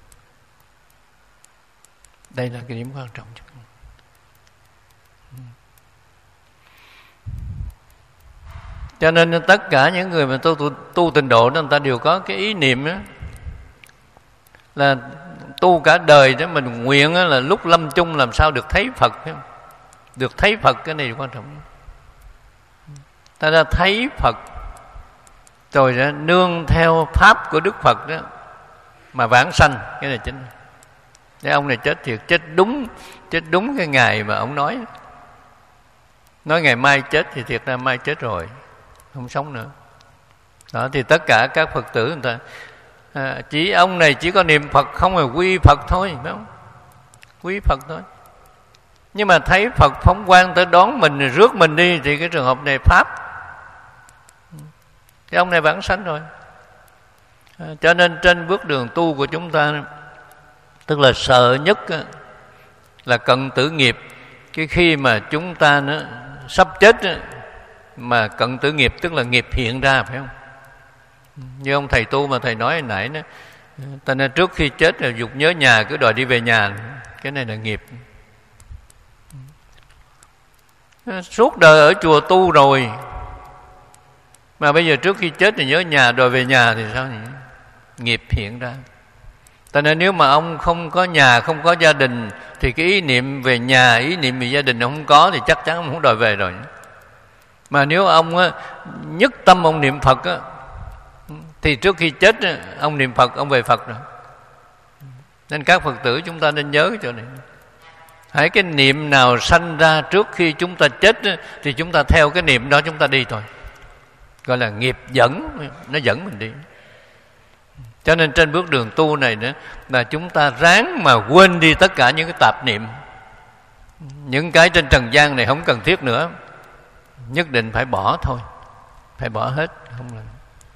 Đây là cái điểm quan trọng. Cho nên tất cả những người mà tu, tu, tu tịnh độ đó, người ta đều có cái ý niệm đó, là tu cả đời đó mình nguyện đó, là lúc lâm chung làm sao được thấy Phật, được thấy Phật, cái này quan trọng. Ta đã thấy Phật rồi đó, nương theo pháp của Đức Phật đó mà vãng sanh, cái này chính. Cái ông này chết thiệt, chết đúng, chết đúng cái ngày mà ông nói. Nói ngày mai chết thì thiệt ra mai chết rồi, không sống nữa. Đó thì tất cả các Phật tử người ta à, chỉ ông này chỉ có niệm Phật không, là quy Phật thôi, phải không? Quy Phật thôi. Nhưng mà thấy Phật phóng quang tới đón mình rồi rước mình đi, thì cái trường hợp này pháp. Cái ông này vãng sanh rồi. À, cho nên trên bước đường tu của chúng ta, tức là sợ nhất là cận tử nghiệp. Cái khi mà chúng ta nó sắp chết mà cận tử nghiệp, tức là nghiệp hiện ra, phải không? Như ông thầy tu mà thầy nói hồi nãy đó, ta nên trước khi chết là dục nhớ nhà, cứ đòi đi về nhà. Cái này là nghiệp. Suốt đời ở chùa tu rồi mà bây giờ trước khi chết thì nhớ nhà, đòi về nhà thì sao nhỉ? Nghiệp hiện ra. Cho nên nếu mà ông không có nhà, không có gia đình, thì cái ý niệm về nhà, ý niệm về gia đình ông không có, thì chắc chắn ông không đòi về rồi. Mà nếu ông á, nhất tâm ông niệm Phật á, thì trước khi chết ông niệm Phật, ông về Phật rồi. Nên các Phật tử chúng ta nên nhớ cái chỗ này. Hãy cái niệm nào sanh ra trước khi chúng ta chết á, thì chúng ta theo cái niệm đó chúng ta đi thôi. Gọi là nghiệp dẫn, nó dẫn mình đi. Cho nên trên bước đường tu này nữa là chúng ta ráng mà quên đi tất cả những cái tạp niệm. Những cái trên trần gian này không cần thiết nữa, nhất định phải bỏ thôi, phải bỏ hết, không là.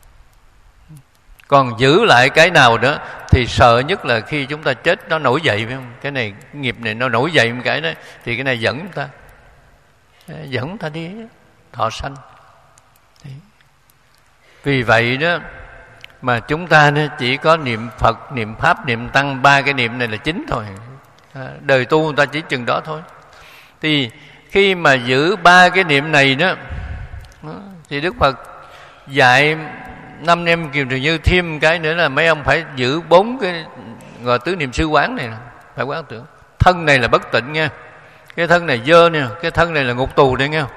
Còn giữ lại cái nào đó thì sợ nhất là khi chúng ta chết nó nổi dậy, phải không? Cái này, cái nghiệp này nó nổi dậy một cái đó, thì cái này dẫn chúng ta, dẫn chúng ta đi thọ sanh. Vì vậy đó mà chúng ta chỉ có niệm Phật, niệm Pháp, niệm Tăng, ba cái niệm này là chính thôi. Đời tu người ta chỉ chừng đó thôi. Thì khi mà giữ ba cái niệm này đó, thì Đức Phật dạy năm em Kiều Trừ Như thêm cái nữa là mấy ông phải giữ bốn cái gọi tứ niệm xứ quán này, phải quán tưởng thân này là bất tịnh nha, cái thân này dơ nha, cái thân này là ngục tù đấy nghe.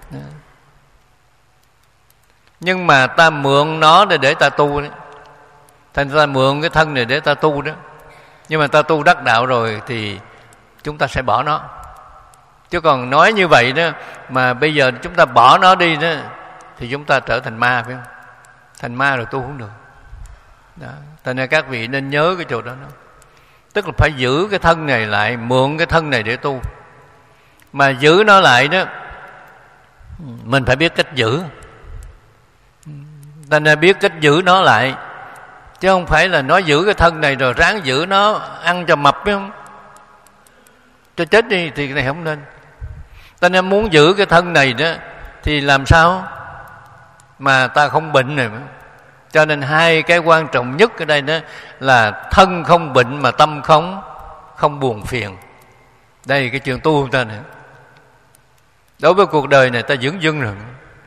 Nhưng mà ta mượn nó để để ta tu đấy, thành ra mượn cái thân này để ta tu đó. Nhưng mà ta tu đắc đạo rồi thì chúng ta sẽ bỏ nó. Chứ còn nói như vậy đó, mà bây giờ chúng ta bỏ nó đi đó, thì chúng ta trở thành ma, phải không? Thành ma rồi tu không được đó. Thành ra các vị nên nhớ cái chỗ đó, đó. Tức là phải giữ cái thân này lại, mượn cái thân này để tu. Mà giữ nó lại đó, mình phải biết cách giữ. Thành ra biết cách giữ nó lại, chứ không phải là nó giữ cái thân này rồi ráng giữ nó ăn cho mập, phải không? Cho chết đi thì cái này không nên. Ta nên muốn giữ cái thân này đó thì làm sao mà ta không bệnh này. Cho nên hai cái quan trọng nhất ở đây đó là thân không bệnh mà tâm không không buồn phiền. Đây cái chuyện tu của ta này. Đối với cuộc đời này ta dưỡng dưng rồi.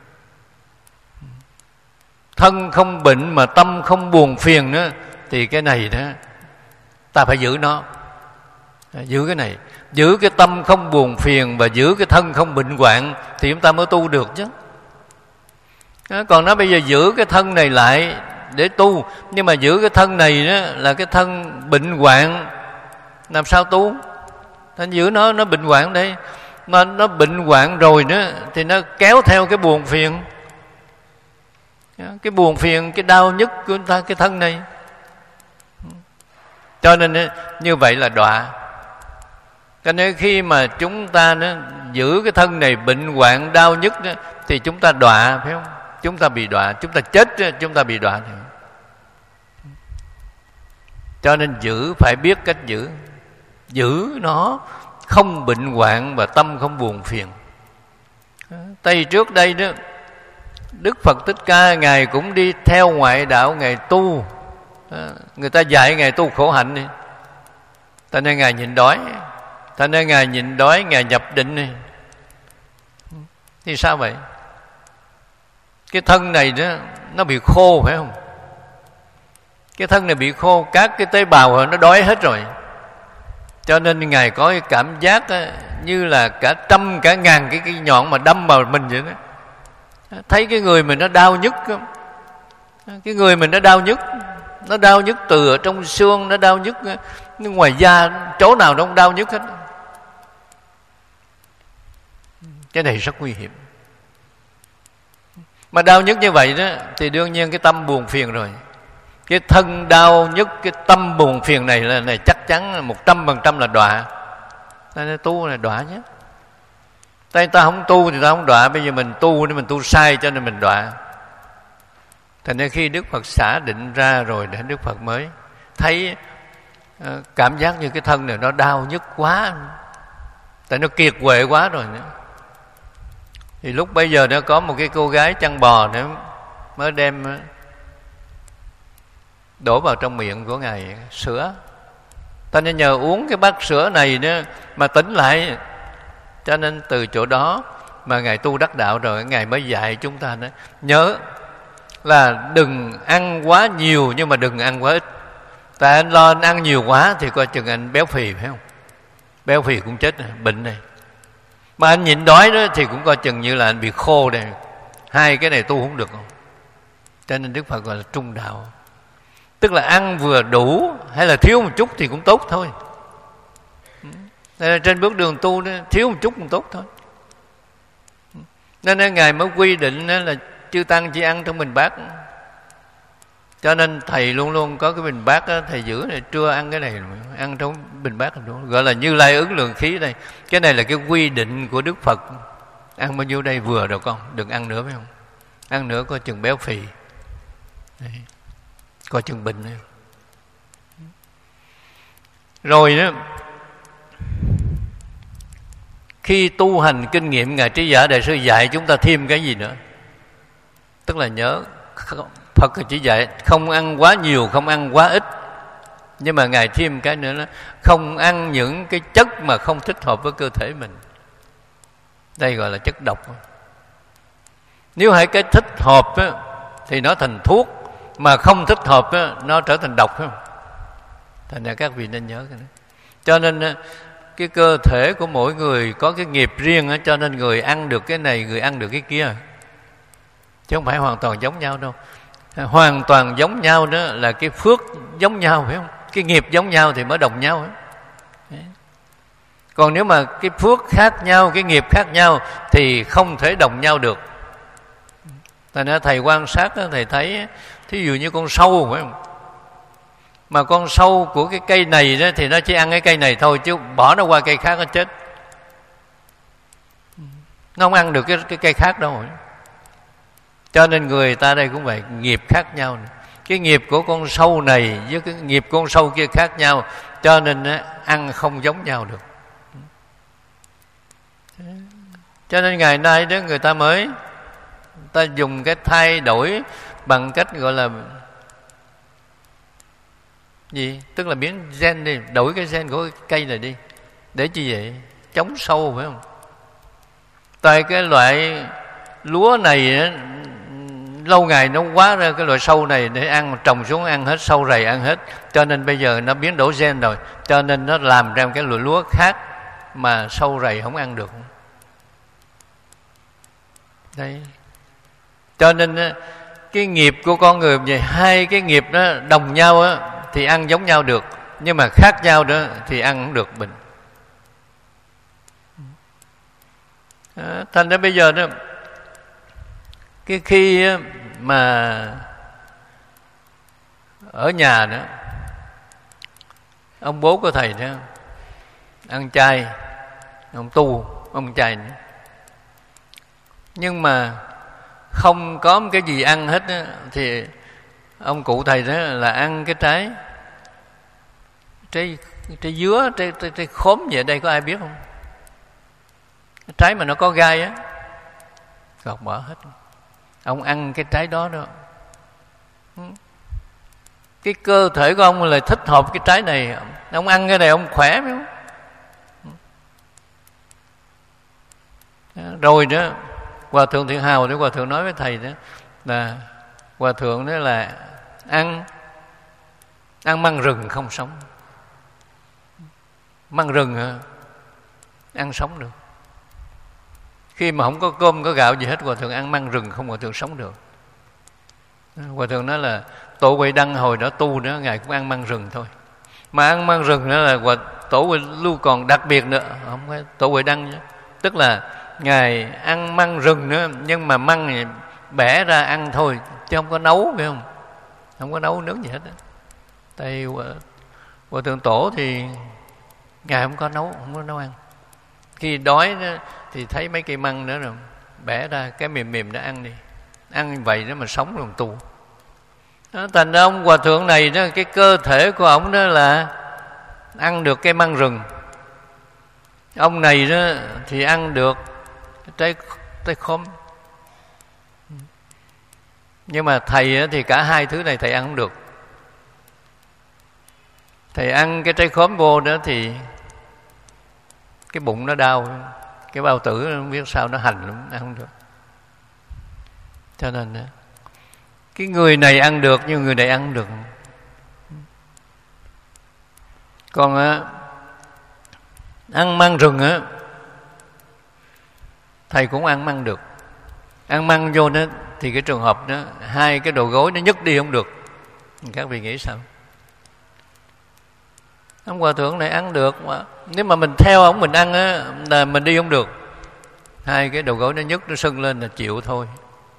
Thân không bệnh mà tâm không buồn phiền nữa, thì cái này đó ta phải giữ nó. Giữ cái này, giữ cái tâm không buồn phiền và giữ cái thân không bệnh hoạn thì chúng ta mới tu được chứ. Còn nó bây giờ giữ cái thân này lại để tu, nhưng mà giữ cái thân này đó là cái thân bệnh hoạn, làm sao tu? Thành giữ nó nó bệnh hoạn đấy, mà nó bệnh hoạn rồi nữa thì nó kéo theo cái buồn phiền, cái buồn phiền, cái đau nhức của chúng ta, cái thân này. Cho nên như vậy là đọa. Cho nên khi mà chúng ta nó giữ cái thân này bệnh hoạn đau nhức đó, thì chúng ta đọa, phải không? Chúng ta bị đọa, chúng ta chết, chúng ta bị đọa. Cho nên giữ, phải biết cách giữ. Giữ nó không bệnh hoạn và tâm không buồn phiền. Tây trước đây đó, Đức Phật Thích Ca Ngài cũng đi theo ngoại đạo, Ngài tu. Người ta dạy Ngài tu khổ hạnh đi, cho nên Ngài nhịn đói. Cho nên Ngài nhịn đói, Ngài nhập định đi. Thì sao vậy? Cái thân này đó, nó bị khô, phải không? Cái thân này bị khô, các cái tế bào nó đói hết rồi. Cho nên Ngài có cái cảm giác đó, như là cả trăm, cả ngàn cái, cái nhọn mà đâm vào mình vậy đó. Thấy cái người mình nó đau nhức, cái người mình nó đau nhức, nó đau nhức từ ở trong xương, nó đau nhức ngoài da, chỗ nào nó không đau nhức hết. Cái này rất nguy hiểm. Mà đau nhức như vậy đó thì đương nhiên cái tâm buồn phiền rồi. Cái thân đau nhức, cái tâm buồn phiền này là này chắc chắn một trăm phần trăm là đọa. Nên tu là đọa nhé. Tại ta không tu thì ta không đọa. Bây giờ mình tu nên mình tu sai cho nên mình đọa. Thành nên khi Đức Phật xả định ra rồi để Đức Phật mới thấy cảm giác như cái thân này nó đau nhức quá, tại nó kiệt quệ quá rồi nữa. Thì lúc bây giờ nó có một cái cô gái chăn bò nữa, mới đem đổ vào trong miệng của Ngài sữa. Ta nên nhờ uống cái bát sữa này nữa mà tỉnh lại. Cho nên từ chỗ đó mà Ngài tu đắc đạo rồi, Ngài mới dạy chúng ta nữa, nhớ là đừng ăn quá nhiều nhưng mà đừng ăn quá ít. Tại anh lo anh ăn nhiều quá thì coi chừng anh béo phì, phải không? Béo phì cũng chết này, bệnh này. Mà anh nhịn đói đó thì cũng coi chừng như là anh bị khô này. Hai cái này tu không được không? Cho nên Đức Phật gọi là trung đạo. Tức là ăn vừa đủ hay là thiếu một chút thì cũng tốt thôi. Nên trên bước đường tu đó, thiếu một chút cũng tốt thôi. Nên Ngài mới quy định là chư tăng chỉ ăn trong bình bát. Cho nên thầy luôn luôn có cái bình bát đó, thầy giữ này trưa ăn cái này, ăn trong bình bát là đúng. Gọi là Như Lai ứng lượng khí đây. Cái này là cái quy định của Đức Phật. Ăn bao nhiêu đây vừa rồi con, đừng ăn nữa, phải không? Ăn nữa coi chừng béo phì. Đấy. Coi chừng bệnh này. Rồi đó, khi tu hành kinh nghiệm, Ngài Trí Giả Đại Sư dạy chúng ta thêm cái gì nữa? Tức là nhớ Phật chỉ dạy không ăn quá nhiều, không ăn quá ít. Nhưng mà Ngài thêm cái nữa là không ăn những cái chất mà không thích hợp với cơ thể mình. Đây gọi là chất độc. Nếu hãy cái thích hợp á, thì nó thành thuốc, mà không thích hợp á, nó trở thành độc, phải không? Thành ra các vị nên nhớ cái đó. Cho nên cái cơ thể của mỗi người có cái nghiệp riêng, cho nên người ăn được cái này, người ăn được cái kia, chứ không phải hoàn toàn giống nhau đâu. Hoàn toàn giống nhau đó là cái phước giống nhau, phải không? Cái nghiệp giống nhau thì mới đồng nhau. Đấy. Còn nếu mà cái phước khác nhau, cái nghiệp khác nhau thì không thể đồng nhau được. Thành ra thầy quan sát đó, thầy thấy thí dụ như con sâu, phải không? Mà con sâu của cái cây này đó thì nó chỉ ăn cái cây này thôi, chứ bỏ nó qua cây khác nó chết. Nó không ăn được cái, cái cây khác đâu. Cho nên người ta đây cũng vậy, nghiệp khác nhau. Cái nghiệp của con sâu này với cái nghiệp của con sâu kia khác nhau, cho nên ăn không giống nhau được. Cho nên ngày nay đó người ta mới người ta dùng cái thay đổi bằng cách gọi là gì? Tức là biến gen đi, đổi cái gen của cái cây này đi. Để chi vậy? Chống sâu, phải không? Tại cái loại lúa này lâu ngày nó quá ra cái loại sâu này để ăn, trồng xuống ăn hết, sâu rầy ăn hết. Cho nên bây giờ nó biến đổi gen rồi, cho nên nó làm ra cái loại lúa khác mà sâu rầy không ăn được. Đây. Cho nên cái nghiệp của con người về hai cái nghiệp đó đồng nhau á thì ăn giống nhau được, nhưng mà khác nhau đó thì ăn không được bình. À, thành ra bây giờ đó, cái khi mà ở nhà đó, ông bố của thầy đó ăn chay, ông tu, ông chay nữa. Nhưng mà không có một cái gì ăn hết đó, thì ông cụ thầy đó là ăn cái trái trái trái dứa, trái, trái, trái khóm vậy. Đây có ai biết không? Cái trái mà nó có gai á, gọt bỏ hết. Ông ăn cái trái đó đó. Cái cơ thể của ông là thích hợp cái trái này. Ông ăn cái này ông khỏe phải không? Rồi đó, Hòa thượng Thiện Hào, để Hòa thượng nói với thầy đó là Hòa thượng đó là ăn ăn măng rừng không sống. Măng rừng hả? Ăn sống được. Khi mà không có cơm có gạo gì hết, Hòa thượng ăn măng rừng không, Hòa thượng sống được. Hòa thượng nói là Tổ Huệ Đăng hồi đó tu đó, ngài cũng ăn măng rừng thôi. Mà ăn măng rừng đó là Hòa Tổ Huệ Lưu còn đặc biệt nữa, không phải Tổ Huệ Đăng nữa. Tức là ngài ăn măng rừng nữa, nhưng mà măng này bẻ ra ăn thôi, chứ không có nấu, phải không? Không có nấu nướng gì hết. Tại Hòa thượng Tổ thì ngài không có nấu, không có nấu ăn. Khi đói đó, thì thấy mấy cây măng nữa rồi bẻ ra cái mềm mềm đó ăn đi. Ăn vậy đó mà sống lòng tu. Đó, thành ra ông Hòa thượng này đó, cái cơ thể của ông đó là ăn được cây măng rừng. Ông này đó thì ăn được trái trái khóm. Nhưng mà thầy thì cả hai thứ này thầy ăn không được. Thầy ăn cái trái khóm vô đó thì cái bụng nó đau, cái bao tử không biết sao nó hành lắm, ăn không được. Cho nên đó, cái người này ăn được nhưng người này ăn không được. Còn á, ăn măng rừng á, thầy cũng ăn măng được. Ăn măng vô đó thì cái trường hợp đó, hai cái đầu gối nó nhấc đi không được. Các vị nghĩ sao? Ông Hòa thượng này ăn được mà. Nếu mà mình theo ông mình ăn á, là mình đi không được. Hai cái đầu gối nó nhấc, nó sưng lên là chịu thôi.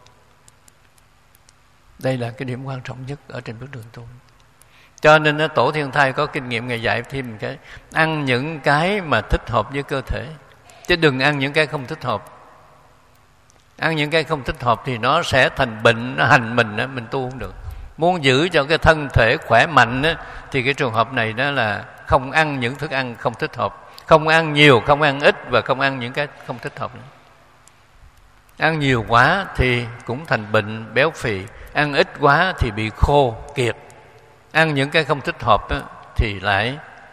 Đây là cái điểm quan trọng nhất ở trên bước đường tu. Cho nên Tổ Thiên Thai có kinh nghiệm, Ngài dạy thêm cái ăn những cái mà thích hợp với cơ thể, chứ đừng ăn những cái không thích hợp. Ăn những cái không thích hợp thì nó sẽ thành bệnh, nó hành mình, mình tu không được. Muốn giữ cho cái thân thể khỏe mạnh á, thì cái trường hợp này đó là không ăn những thức ăn không thích hợp. Không ăn nhiều, không ăn ít và không ăn những cái không thích hợp nữa. Ăn nhiều quá thì cũng thành bệnh béo phì, ăn ít quá thì bị khô, kiệt. Ăn những cái không thích hợp á, thì lại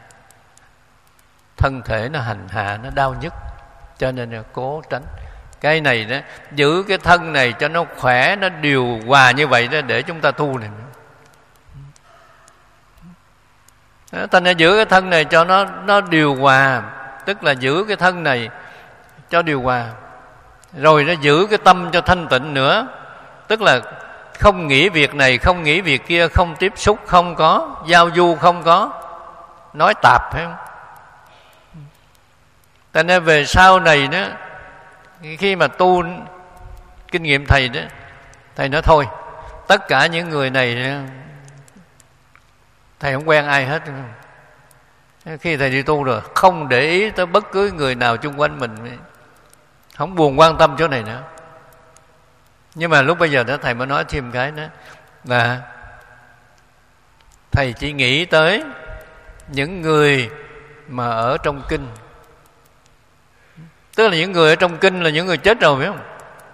thân thể nó hành hạ, nó đau nhức. Cho nên là cố tránh. Cái này đó, giữ cái thân này cho nó khỏe, nó điều hòa như vậy đó để chúng ta tu này. Thành ra giữ cái thân này cho nó nó điều hòa, tức là giữ cái thân này cho điều hòa, rồi nó giữ cái tâm cho thanh tịnh nữa, tức là không nghĩ việc này, không nghĩ việc kia, không tiếp xúc, không có giao du, không có nói tạp, phải không? Cho nên về sau này đó, khi mà tu kinh nghiệm thầy đó, thầy nói thôi, tất cả những người này thầy không quen ai hết. Khi thầy đi tu rồi, không để ý tới bất cứ người nào chung quanh mình, không buồn quan tâm chỗ này nữa. Nhưng mà lúc bây giờ đó thầy mới nói thêm cái đó là thầy chỉ nghĩ tới những người mà ở trong kinh, tức là những người ở trong kinh là những người chết rồi, phải không?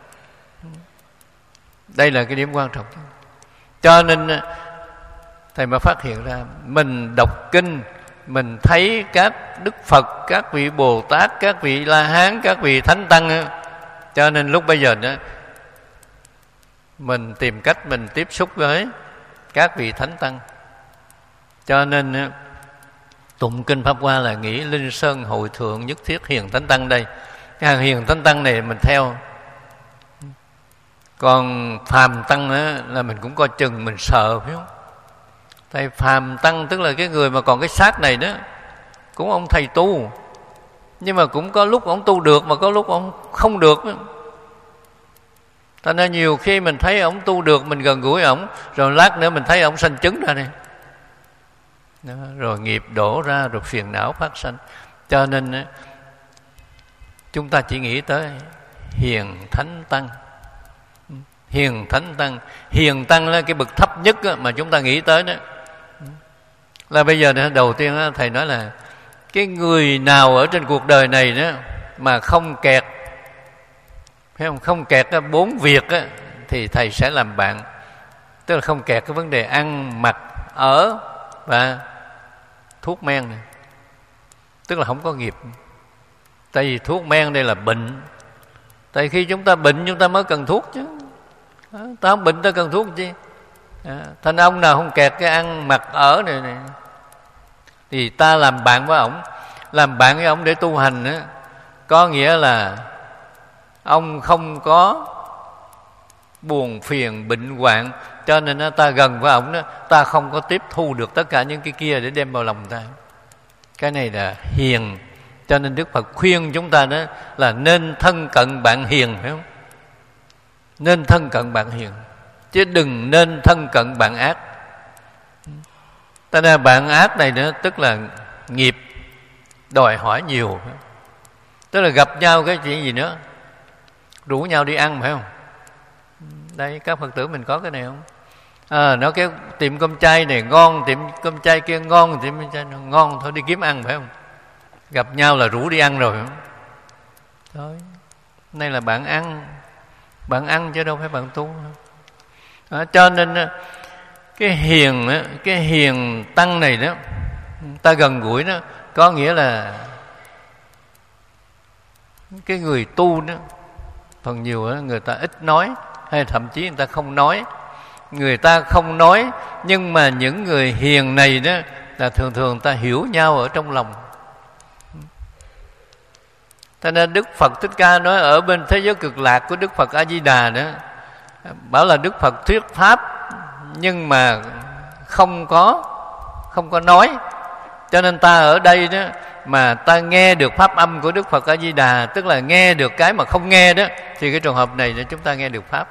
Đây là cái điểm quan trọng. Cho nên thầy mới phát hiện ra mình đọc kinh, mình thấy các Đức Phật, các vị Bồ Tát, các vị La Hán, các vị Thánh Tăng. Cho nên lúc bây giờ đó mình tìm cách mình tiếp xúc với các vị Thánh Tăng. Cho nên tụng kinh Pháp Hoa là nghĩ Linh Sơn Hội Thượng nhất thiết Hiền Thánh Tăng đây. Cái hàng Hiền Thánh Tăng này mình theo. Còn Phàm Tăng đó, là mình cũng coi chừng, mình sợ, phải không? Thầy Phàm Tăng tức là cái người mà còn cái xác này đó, cũng ông thầy tu, nhưng mà cũng có lúc ông tu được, mà có lúc ông không được. Thành ra nhiều khi mình thấy ông tu được, mình gần gũi ông, rồi lát nữa mình thấy ông sanh chứng ra này đó, rồi nghiệp đổ ra, rồi phiền não phát sanh. Cho nên chúng ta chỉ nghĩ tới Hiền Thánh Tăng. Hiền Thánh Tăng, Hiền Tăng là cái bậc thấp nhất mà chúng ta nghĩ tới đó. Là bây giờ đầu tiên thầy nói là cái người nào ở trên cuộc đời này đó mà không kẹt, phải không? Không kẹt bốn việc á, thì thầy sẽ làm bạn. Tức là không kẹt cái vấn đề ăn, mặc, ở và thuốc men này. Tức là không có nghiệp. Tại vì thuốc men đây là bệnh. Tại khi chúng ta bệnh chúng ta mới cần thuốc chứ. Ta không bệnh ta cần thuốc chi. Thành ông nào không kẹt cái ăn, mặc, ở này, này thì ta làm bạn với ổng. Làm bạn với ổng để tu hành á, có nghĩa là ông không có buồn phiền bệnh hoạn, cho nên ta gần với ổng đó, ta không có tiếp thu được tất cả những cái kia để đem vào lòng ta. Cái này là hiền. Cho nên Đức Phật khuyên chúng ta đó là nên thân cận bạn hiền, phải không? Nên thân cận bạn hiền, chứ đừng nên thân cận bạn ác. Ta ra bạn ác này nữa, tức là nghiệp đòi hỏi nhiều. Tức là gặp nhau cái chuyện gì nữa, rủ nhau đi ăn, phải không? Đây các Phật tử mình có cái này không? À, nó cái tiệm cơm chay này ngon, tiệm cơm chay kia ngon, tiệm cơm chay ngon, thôi đi kiếm ăn, phải không? Gặp nhau là rủ đi ăn rồi, phải không? Thôi, đây là bạn ăn, bạn ăn chứ đâu phải bạn tu. À, cho nên cái hiền, cái hiền tăng này đó, ta gần gũi đó, có nghĩa là cái người tu đó, phần nhiều đó, người ta ít nói, hay thậm chí người ta không nói. Người ta không nói, nhưng mà những người hiền này đó là thường thường ta hiểu nhau ở trong lòng. Cho nên Đức Phật Thích Ca nói ở bên thế giới cực lạc của Đức Phật A Di Đà đó, bảo là Đức Phật thuyết pháp nhưng mà không có không có nói. Cho nên ta ở đây đó mà ta nghe được pháp âm của Đức Phật A Di Đà, tức là nghe được cái mà không nghe đó, thì cái trường hợp này để chúng ta nghe được pháp.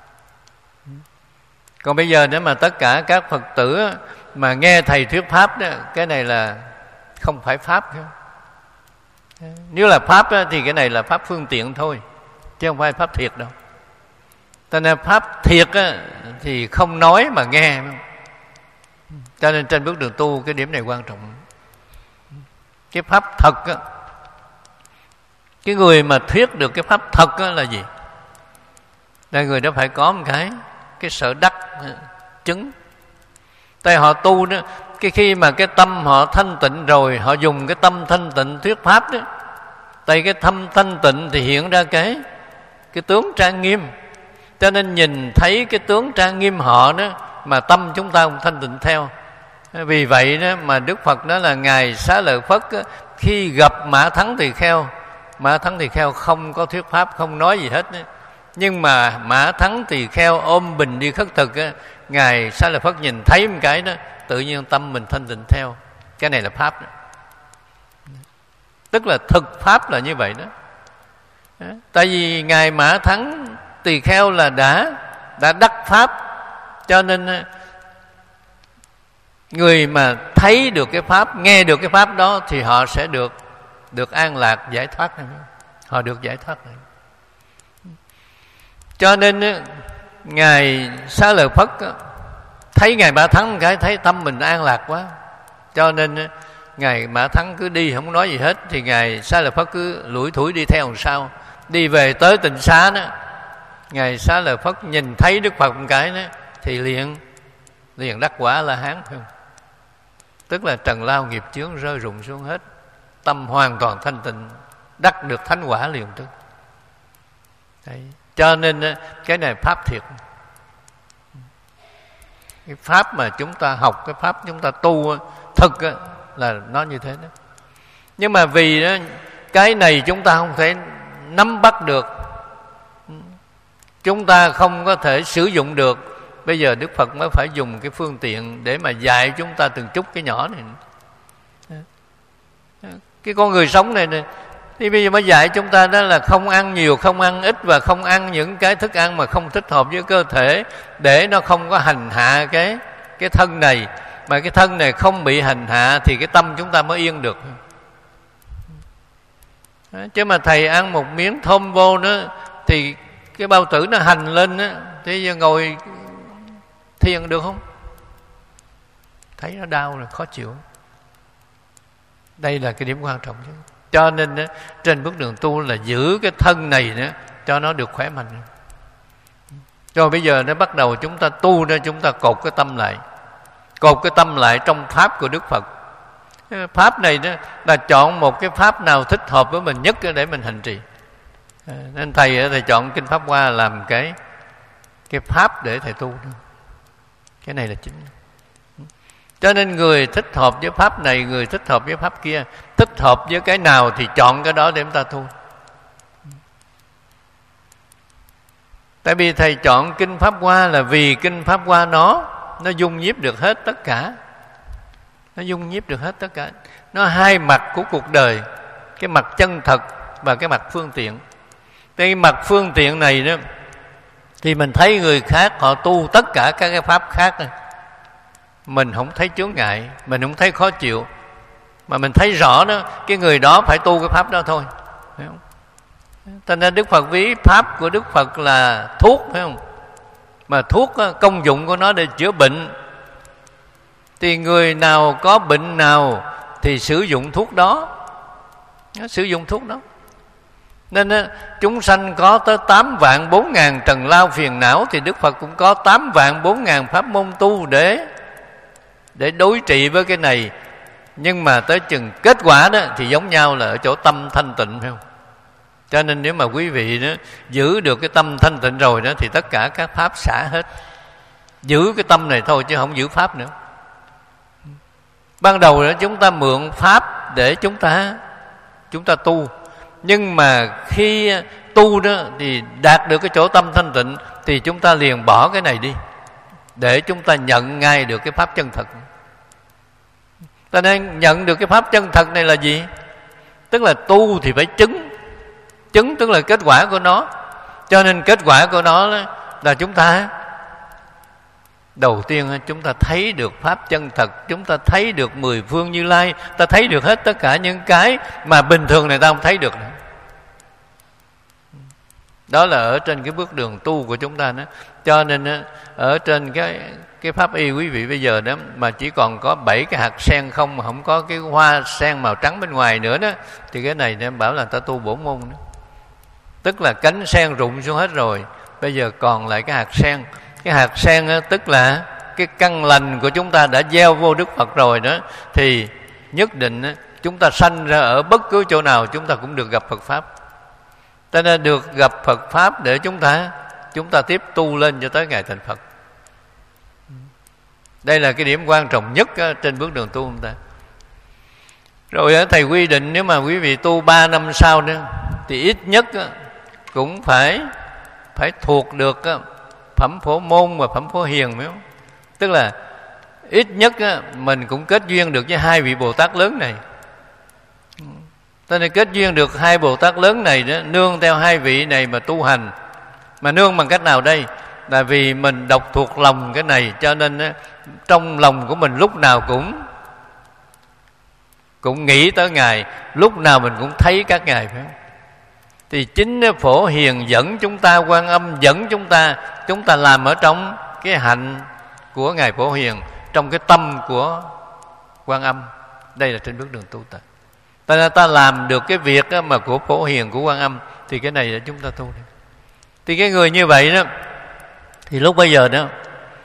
Còn bây giờ nếu mà tất cả các Phật tử mà nghe thầy thuyết pháp đó, cái này là không phải pháp. Nếu là pháp đó, thì cái này là pháp phương tiện thôi, chứ không phải pháp thiệt đâu. Cho nên pháp thiệt á, thì không nói mà nghe. Cho nên trên bước đường tu cái điểm này quan trọng. Cái pháp thật á, cái người mà thuyết được cái pháp thật á là gì? Là người đó phải có một cái cái sở đắc chứng. Tại họ tu đó, cái khi mà cái tâm họ thanh tịnh rồi, họ dùng cái tâm thanh tịnh thuyết pháp đó. Tại cái tâm thanh tịnh thì hiện ra cái cái tướng trang nghiêm. Cho nên nhìn thấy cái tướng trang nghiêm họ đó mà tâm chúng ta cũng thanh tịnh theo, Vì vậy đó mà Đức Phật nói là Ngài Xá Lợi Phất á, khi gặp Mã Thắng Tỳ Kheo, Mã Thắng Tỳ Kheo không có thuyết pháp, không nói gì hết đó. Nhưng mà Mã Thắng Tỳ Kheo ôm bình đi khất thực á, Ngài Xá Lợi Phất nhìn thấy một cái đó, tự nhiên tâm mình thanh tịnh theo. Cái này là pháp đó. Tức là thực pháp là như vậy đó. Đó. Tại vì Ngài Mã Thắng Tỳ Kheo là đã đã đắc pháp, cho nên người mà thấy được cái pháp, nghe được cái pháp đó thì họ sẽ được được an lạc, giải thoát này. Họ được giải thoát này. Cho nên Ngài Xá Lợi Phất thấy Ngài Mã Thắng cái thấy tâm mình an lạc quá, cho nên Ngài Mã Thắng cứ đi không nói gì hết, thì Ngài Xá Lợi Phất cứ lủi thủi đi theo đằng sau. Đi về tới Tịnh Xá đó, Ngài Xá Lợi Phất nhìn thấy Đức Phật một cái đó, thì liền liền đắc quả La Hán, phải không? Tức là trần lao nghiệp chướng rơi rụng xuống hết, tâm hoàn toàn thanh tịnh, đắc được thánh quả liền tức. Đấy. Cho nên cái này pháp thiệt. Cái pháp mà chúng ta học, cái pháp chúng ta tu thực là nó như thế đó. Nhưng mà vì đó, cái này chúng ta không thể nắm bắt được, chúng ta không có thể sử dụng được. Bây giờ Đức Phật mới phải dùng cái phương tiện để mà dạy chúng ta từng chút cái nhỏ này. Cái con người sống này này, thì bây giờ mới dạy chúng ta đó là không ăn nhiều, không ăn ít, và không ăn những cái thức ăn mà không thích hợp với cơ thể, để nó không có hành hạ cái cái thân này. Mà cái thân này không bị hành hạ thì cái tâm chúng ta mới yên được. Đó, chứ mà thầy ăn một miếng thơm vô nữa thì cái bao tử nó hành lên đó, thì giờ ngồi thiền được không? Thấy nó đau là khó chịu. Đây là cái điểm quan trọng chứ. Cho nên đó, trên bước đường tu là giữ cái thân này nữa cho nó được khỏe mạnh. Rồi bây giờ nó bắt đầu chúng ta tu ra, chúng ta cột cái tâm lại, cột cái tâm lại trong pháp của Đức Phật. Pháp này đó là chọn một cái pháp nào thích hợp với mình nhất để mình hành trì. Nên thầy thầy chọn Kinh Pháp Hoa làm cái cái pháp để thầy tu. Cái này là chính. Cho nên người thích hợp với pháp này, người thích hợp với pháp kia, thích hợp với cái nào thì chọn cái đó để chúng ta tu. Tại vì thầy chọn Kinh Pháp Hoa là vì Kinh Pháp Hoa nó nó dung nhiếp được hết tất cả. Nó dung nhiếp được hết tất cả. Nó hai mặt của cuộc đời, cái mặt chân thật và cái mặt phương tiện. Cái mặt phương tiện này đó thì mình thấy người khác họ tu tất cả các cái pháp khác này, mình không thấy chướng ngại, mình không thấy khó chịu, mà mình thấy rõ đó cái người đó phải tu cái pháp đó thôi, phải không? Cho nên Đức Phật ví pháp của Đức Phật là thuốc, phải không? Mà thuốc công dụng của nó để chữa bệnh, thì người nào có bệnh nào thì sử dụng thuốc đó, sử dụng thuốc đó. Nên chúng sanh có tới tám vạn bốn ngàn trần lao phiền não, thì Đức Phật cũng có tám vạn bốn ngàn pháp môn tu để để đối trị với cái này. Nhưng mà tới chừng kết quả đó thì giống nhau là ở chỗ tâm thanh tịnh, phải không? Cho nên nếu mà quý vị đó giữ được cái tâm thanh tịnh rồi đó thì tất cả các pháp xả hết. Giữ cái tâm này thôi chứ không giữ pháp nữa. Ban đầu đó chúng ta mượn pháp để chúng ta chúng ta tu, nhưng mà khi tu đó thì đạt được cái chỗ tâm thanh tịnh thì chúng ta liền bỏ cái này đi để chúng ta nhận ngay được cái pháp chân thật. Ta nên nhận được cái pháp chân thật này là gì? Tức là tu thì phải chứng. Chứng tức là kết quả của nó. Cho nên kết quả của nó là chúng ta đầu tiên chúng ta thấy được pháp chân thật, chúng ta thấy được mười phương Như Lai, ta thấy được hết tất cả những cái mà bình thường này ta không thấy được nữa. Đó là ở trên cái bước đường tu của chúng ta đó. Cho nên ở trên cái cái pháp y quý vị bây giờ đó mà chỉ còn có bảy cái hạt sen không, mà không có cái hoa sen màu trắng bên ngoài nữa đó, thì cái này em bảo là ta tu bổ môn đó. Tức là cánh sen rụng xuống hết rồi, bây giờ còn lại cái hạt sen. Cái hạt sen đó, tức là cái căn lành của chúng ta đã gieo vô Đức Phật rồi đó, thì nhất định đó, chúng ta sanh ra ở bất cứ chỗ nào chúng ta cũng được gặp Phật Pháp. Ta nên được gặp Phật Pháp để chúng ta chúng ta tiếp tu lên cho tới ngày thành Phật. Đây là cái điểm quan trọng nhất trên bước đường tu chúng ta. Rồi thầy quy định nếu mà quý vị tu ba năm sau nữa thì ít nhất cũng phải phải thuộc được phẩm Phổ Môn và phẩm Phổ Hiền, phải không? Tức là ít nhất mình cũng kết duyên được với hai vị Bồ Tát lớn này. Cho nên kết duyên được hai Bồ Tát lớn này đó, nương theo hai vị này mà tu hành. Mà nương bằng cách nào đây? Là vì mình đọc thuộc lòng cái này, cho nên đó, trong lòng của mình lúc nào cũng cũng nghĩ tới Ngài, lúc nào mình cũng thấy các Ngài, phải không? Thì chính Phổ Hiền dẫn chúng ta, Quan Âm dẫn chúng ta, chúng ta làm ở trong cái hạnh của Ngài Phổ Hiền, trong cái tâm của Quan Âm. Đây là trên bước đường tu ta. Ta, ta làm được cái việc mà của Phổ Hiền, của Quan Âm, thì cái này là chúng ta tu được. Thì cái người như vậy đó, thì lúc bây giờ đó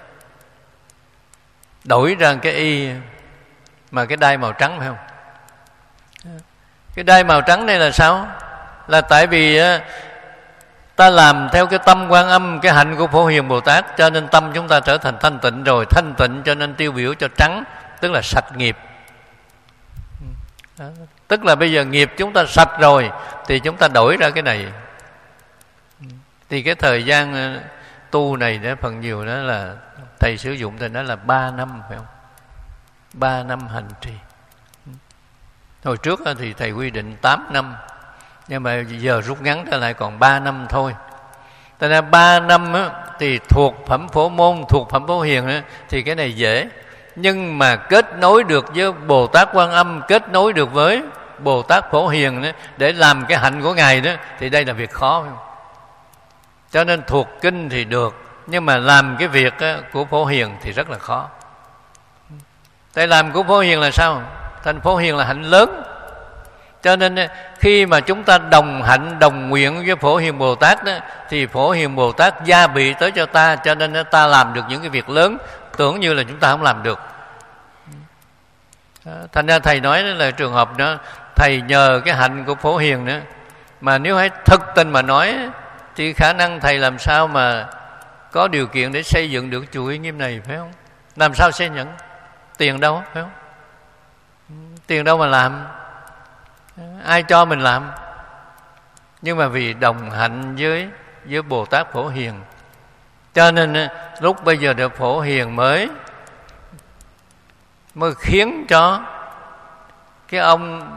đổi ra cái y mà cái đai màu trắng, phải không? Cái đai màu trắng này là sao? Là tại vì ta làm theo cái tâm Quan Âm, cái hạnh của Phổ Hiền Bồ Tát, cho nên tâm chúng ta trở thành thanh tịnh rồi. Thanh tịnh cho nên tiêu biểu cho trắng, tức là sạch nghiệp. Đó. Tức là bây giờ nghiệp chúng ta sạch rồi thì chúng ta đổi ra cái này. Thì cái thời gian tu này đó, phần nhiều đó là thầy sử dụng thì nó là ba năm, phải không? Ba năm hành trì. Hồi trước thì thầy quy định tám năm, nhưng mà giờ rút ngắn trở lại còn ba năm thôi. Tại ra ba năm á, thì thuộc phẩm Phổ Môn, thuộc phẩm Phổ Hiền á, thì cái này dễ. Nhưng mà kết nối được với Bồ Tát Quan Âm, kết nối được với Bồ Tát Phổ Hiền đó, để làm cái hạnh của Ngài đó, thì đây là việc khó, phải không? Cho nên thuộc kinh thì được, nhưng mà làm cái việc của Phổ Hiền thì rất là khó. Tại làm của Phổ Hiền là sao? Thành Phổ Hiền là hạnh lớn. Cho nên khi mà chúng ta đồng hạnh, đồng nguyện với Phổ Hiền Bồ Tát đó, thì Phổ Hiền Bồ Tát gia bị tới cho ta, cho nên ta làm được những cái việc lớn tưởng như là chúng ta không làm được. Thành ra thầy nói đó là trường hợp đó, thầy nhờ cái hạnh của Phổ Hiền nữa, mà nếu hãy thực tình mà nói thì khả năng thầy làm sao mà có điều kiện để xây dựng được chùa Uy Nghiêm này, phải không? Làm sao xây dựng? Tiền đâu, phải không? Tiền đâu mà làm? Ai cho mình làm? Nhưng mà vì đồng hạnh với với Bồ Tát Phổ Hiền, cho nên lúc bây giờ được Phổ Hiền mới mới khiến cho cái ông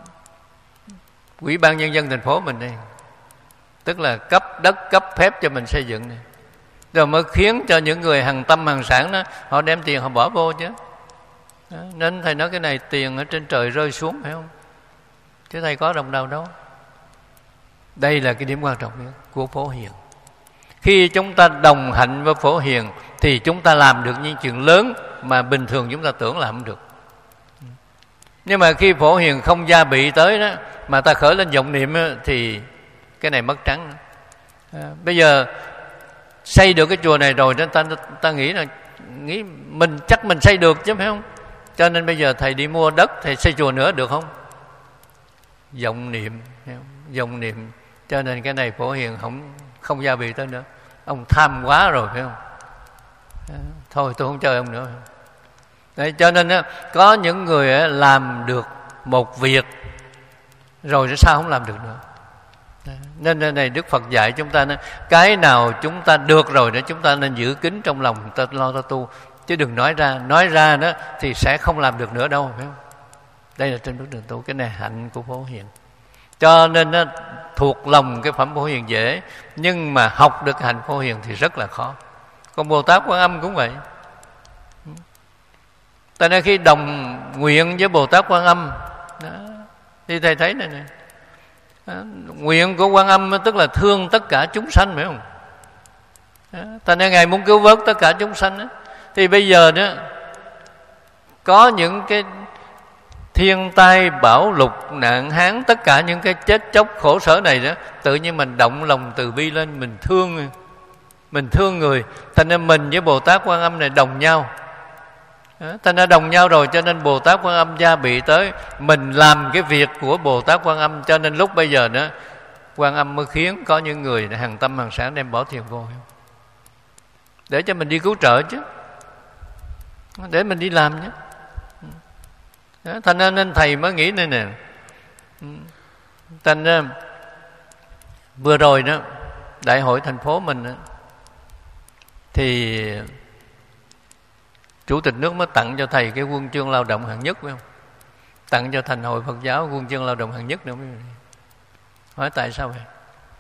Ủy ban Nhân dân thành phố mình đây, tức là cấp đất, cấp phép cho mình xây dựng này, rồi mới khiến cho những người hằng tâm hằng sản đó, họ đem tiền họ bỏ vô chứ. Đó, nên thầy nói cái này tiền ở trên trời rơi xuống, phải không? Chứ thầy có đồng nào đâu. Đây là cái điểm quan trọng nhất của Phổ Hiền. Khi chúng ta đồng hạnh với Phổ Hiền thì chúng ta làm được những chuyện lớn mà bình thường chúng ta tưởng làm không được. Nhưng mà khi Phổ Hiền không gia bị tới đó, mà ta khởi lên vọng niệm đó, thì cái này mất trắng. À, bây giờ xây được cái chùa này rồi nên ta, ta nghĩ là nghĩ mình chắc mình xây được chứ, phải không? Cho nên bây giờ thầy đi mua đất, thầy xây chùa nữa được không? Vọng niệm, vọng niệm. Cho nên cái này Phổ Hiền không không gia bị tới nữa. Ông tham quá rồi, phải không? À, thôi tôi không chơi ông nữa. Đấy, cho nên á, có những người á, làm được một việc rồi sao không làm được nữa. Đấy, nên này Đức Phật dạy chúng ta, cái nào chúng ta được rồi đó chúng ta nên giữ kín trong lòng, ta lo ta tu, chứ đừng nói ra. Nói ra đó thì sẽ không làm được nữa đâu, phải không? Đây là trên bước đường tu, cái này hạnh của Phổ Hiền. Cho nên nó thuộc lòng cái phẩm Phổ Hiền dễ, nhưng mà học được hạnh Phổ Hiền thì rất là khó. Còn Bồ Tát Quan Âm cũng vậy. Tại nên khi đồng nguyện với Bồ Tát Quan Âm đó, thì thầy thấy này này, đó, nguyện của Quan Âm tức là thương tất cả chúng sanh, phải không? Tại nên Ngài muốn cứu vớt tất cả chúng sanh đó. Thì bây giờ đó có những cái thiên tai, bão lụt, nạn hán, tất cả những cái chết chóc khổ sở này đó, tự nhiên mình động lòng từ bi lên, mình thương mình thương người. Thành nên mình với Bồ Tát Quan Âm này đồng nhau. Thành ra đồng nhau rồi, cho nên Bồ Tát Quan Âm gia bị tới, mình làm cái việc của Bồ Tát Quan Âm. Cho nên lúc bây giờ đó Quan Âm mới khiến có những người hàng tâm hàng sản đem bỏ tiền vô để cho mình đi cứu trợ chứ. để mình đi làm nhé. Đó, thành ra nên thầy mới nghĩ này nè. Thành ra vừa rồi đó, đại hội thành phố mình đó, thì chủ tịch nước mới tặng cho thầy cái huân chương lao động hạng nhất, phải không? Tặng cho Thành hội Phật giáo huân chương lao động hạng nhất nữa. Hỏi tại sao vậy?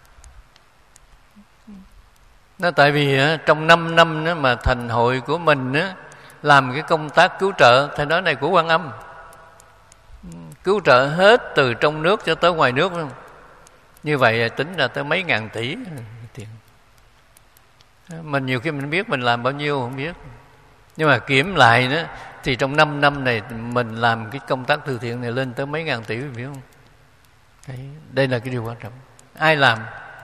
Nó tại vì trong năm năm đó mà thành hội của mình đó, làm cái công tác cứu trợ, thầy nói này của Quan Âm, cứu trợ hết từ trong nước cho tới ngoài nước, phải không? Như vậy tính ra tới mấy ngàn tỷ tiền. Mình nhiều khi mình biết mình làm bao nhiêu không biết, nhưng mà kiểm lại đó thì trong năm năm này mình làm cái công tác từ thiện này lên tới mấy ngàn tỷ, biết không? Đấy, đây là cái điều quan trọng. Ai làm?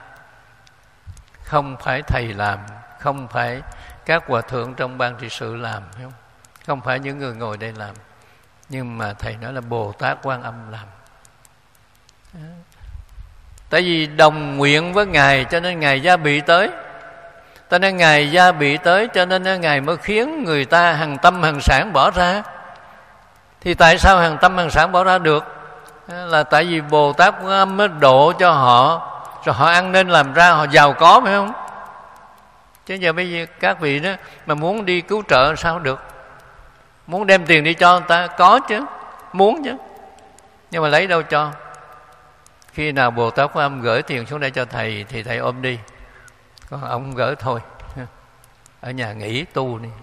Không phải thầy làm, không phải các hòa thượng trong ban trị sự làm, phải không? Không phải những người ngồi đây làm, nhưng mà thầy nói là Bồ Tát Quan Âm làm. Đó. Tại vì đồng nguyện với Ngài cho nên Ngài gia bị tới. Cho nên Ngài gia bị tới cho nên Ngài mới khiến người ta hằng tâm hằng sản bỏ ra. Thì tại sao hằng tâm hằng sản bỏ ra được? Là tại vì Bồ Tát Quan Âm mới độ cho họ, rồi họ ăn nên làm ra, họ giàu có, phải không? Chứ giờ bây giờ các vị đó mà muốn đi cứu trợ sao được? Muốn đem tiền đi cho người ta có chứ, muốn chứ, nhưng mà lấy đâu cho? Khi nào Bồ Tát Quan Âm gửi tiền xuống đây cho thầy thì thầy ôm đi, còn ông gửi thôi, ở nhà nghỉ tu đi.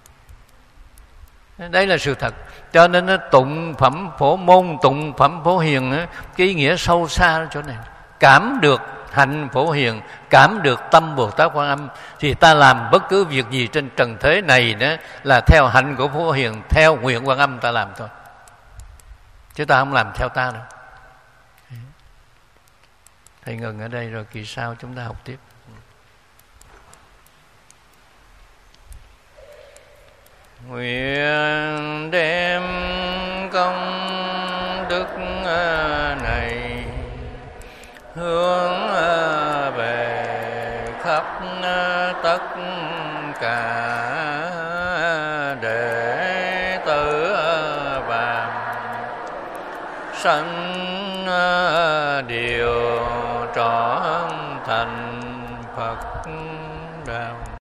Đấy là sự thật. Cho nên nó tụng phẩm Phổ Môn, tụng phẩm Phổ Hiền đó, cái ý nghĩa sâu xa ở chỗ này. Cảm được hạnh Phổ Hiền, cảm được tâm Bồ Tát Quan Âm, thì ta làm bất cứ việc gì trên trần thế này đó là theo hạnh của Phổ Hiền, theo nguyện Quan Âm ta làm thôi, chứ ta không làm theo ta đâu. Thầy ngừng ở đây rồi kỳ sau chúng ta học tiếp. Nguyện đem công đức này hướng về khắp tất cả đệ tử vàng sanh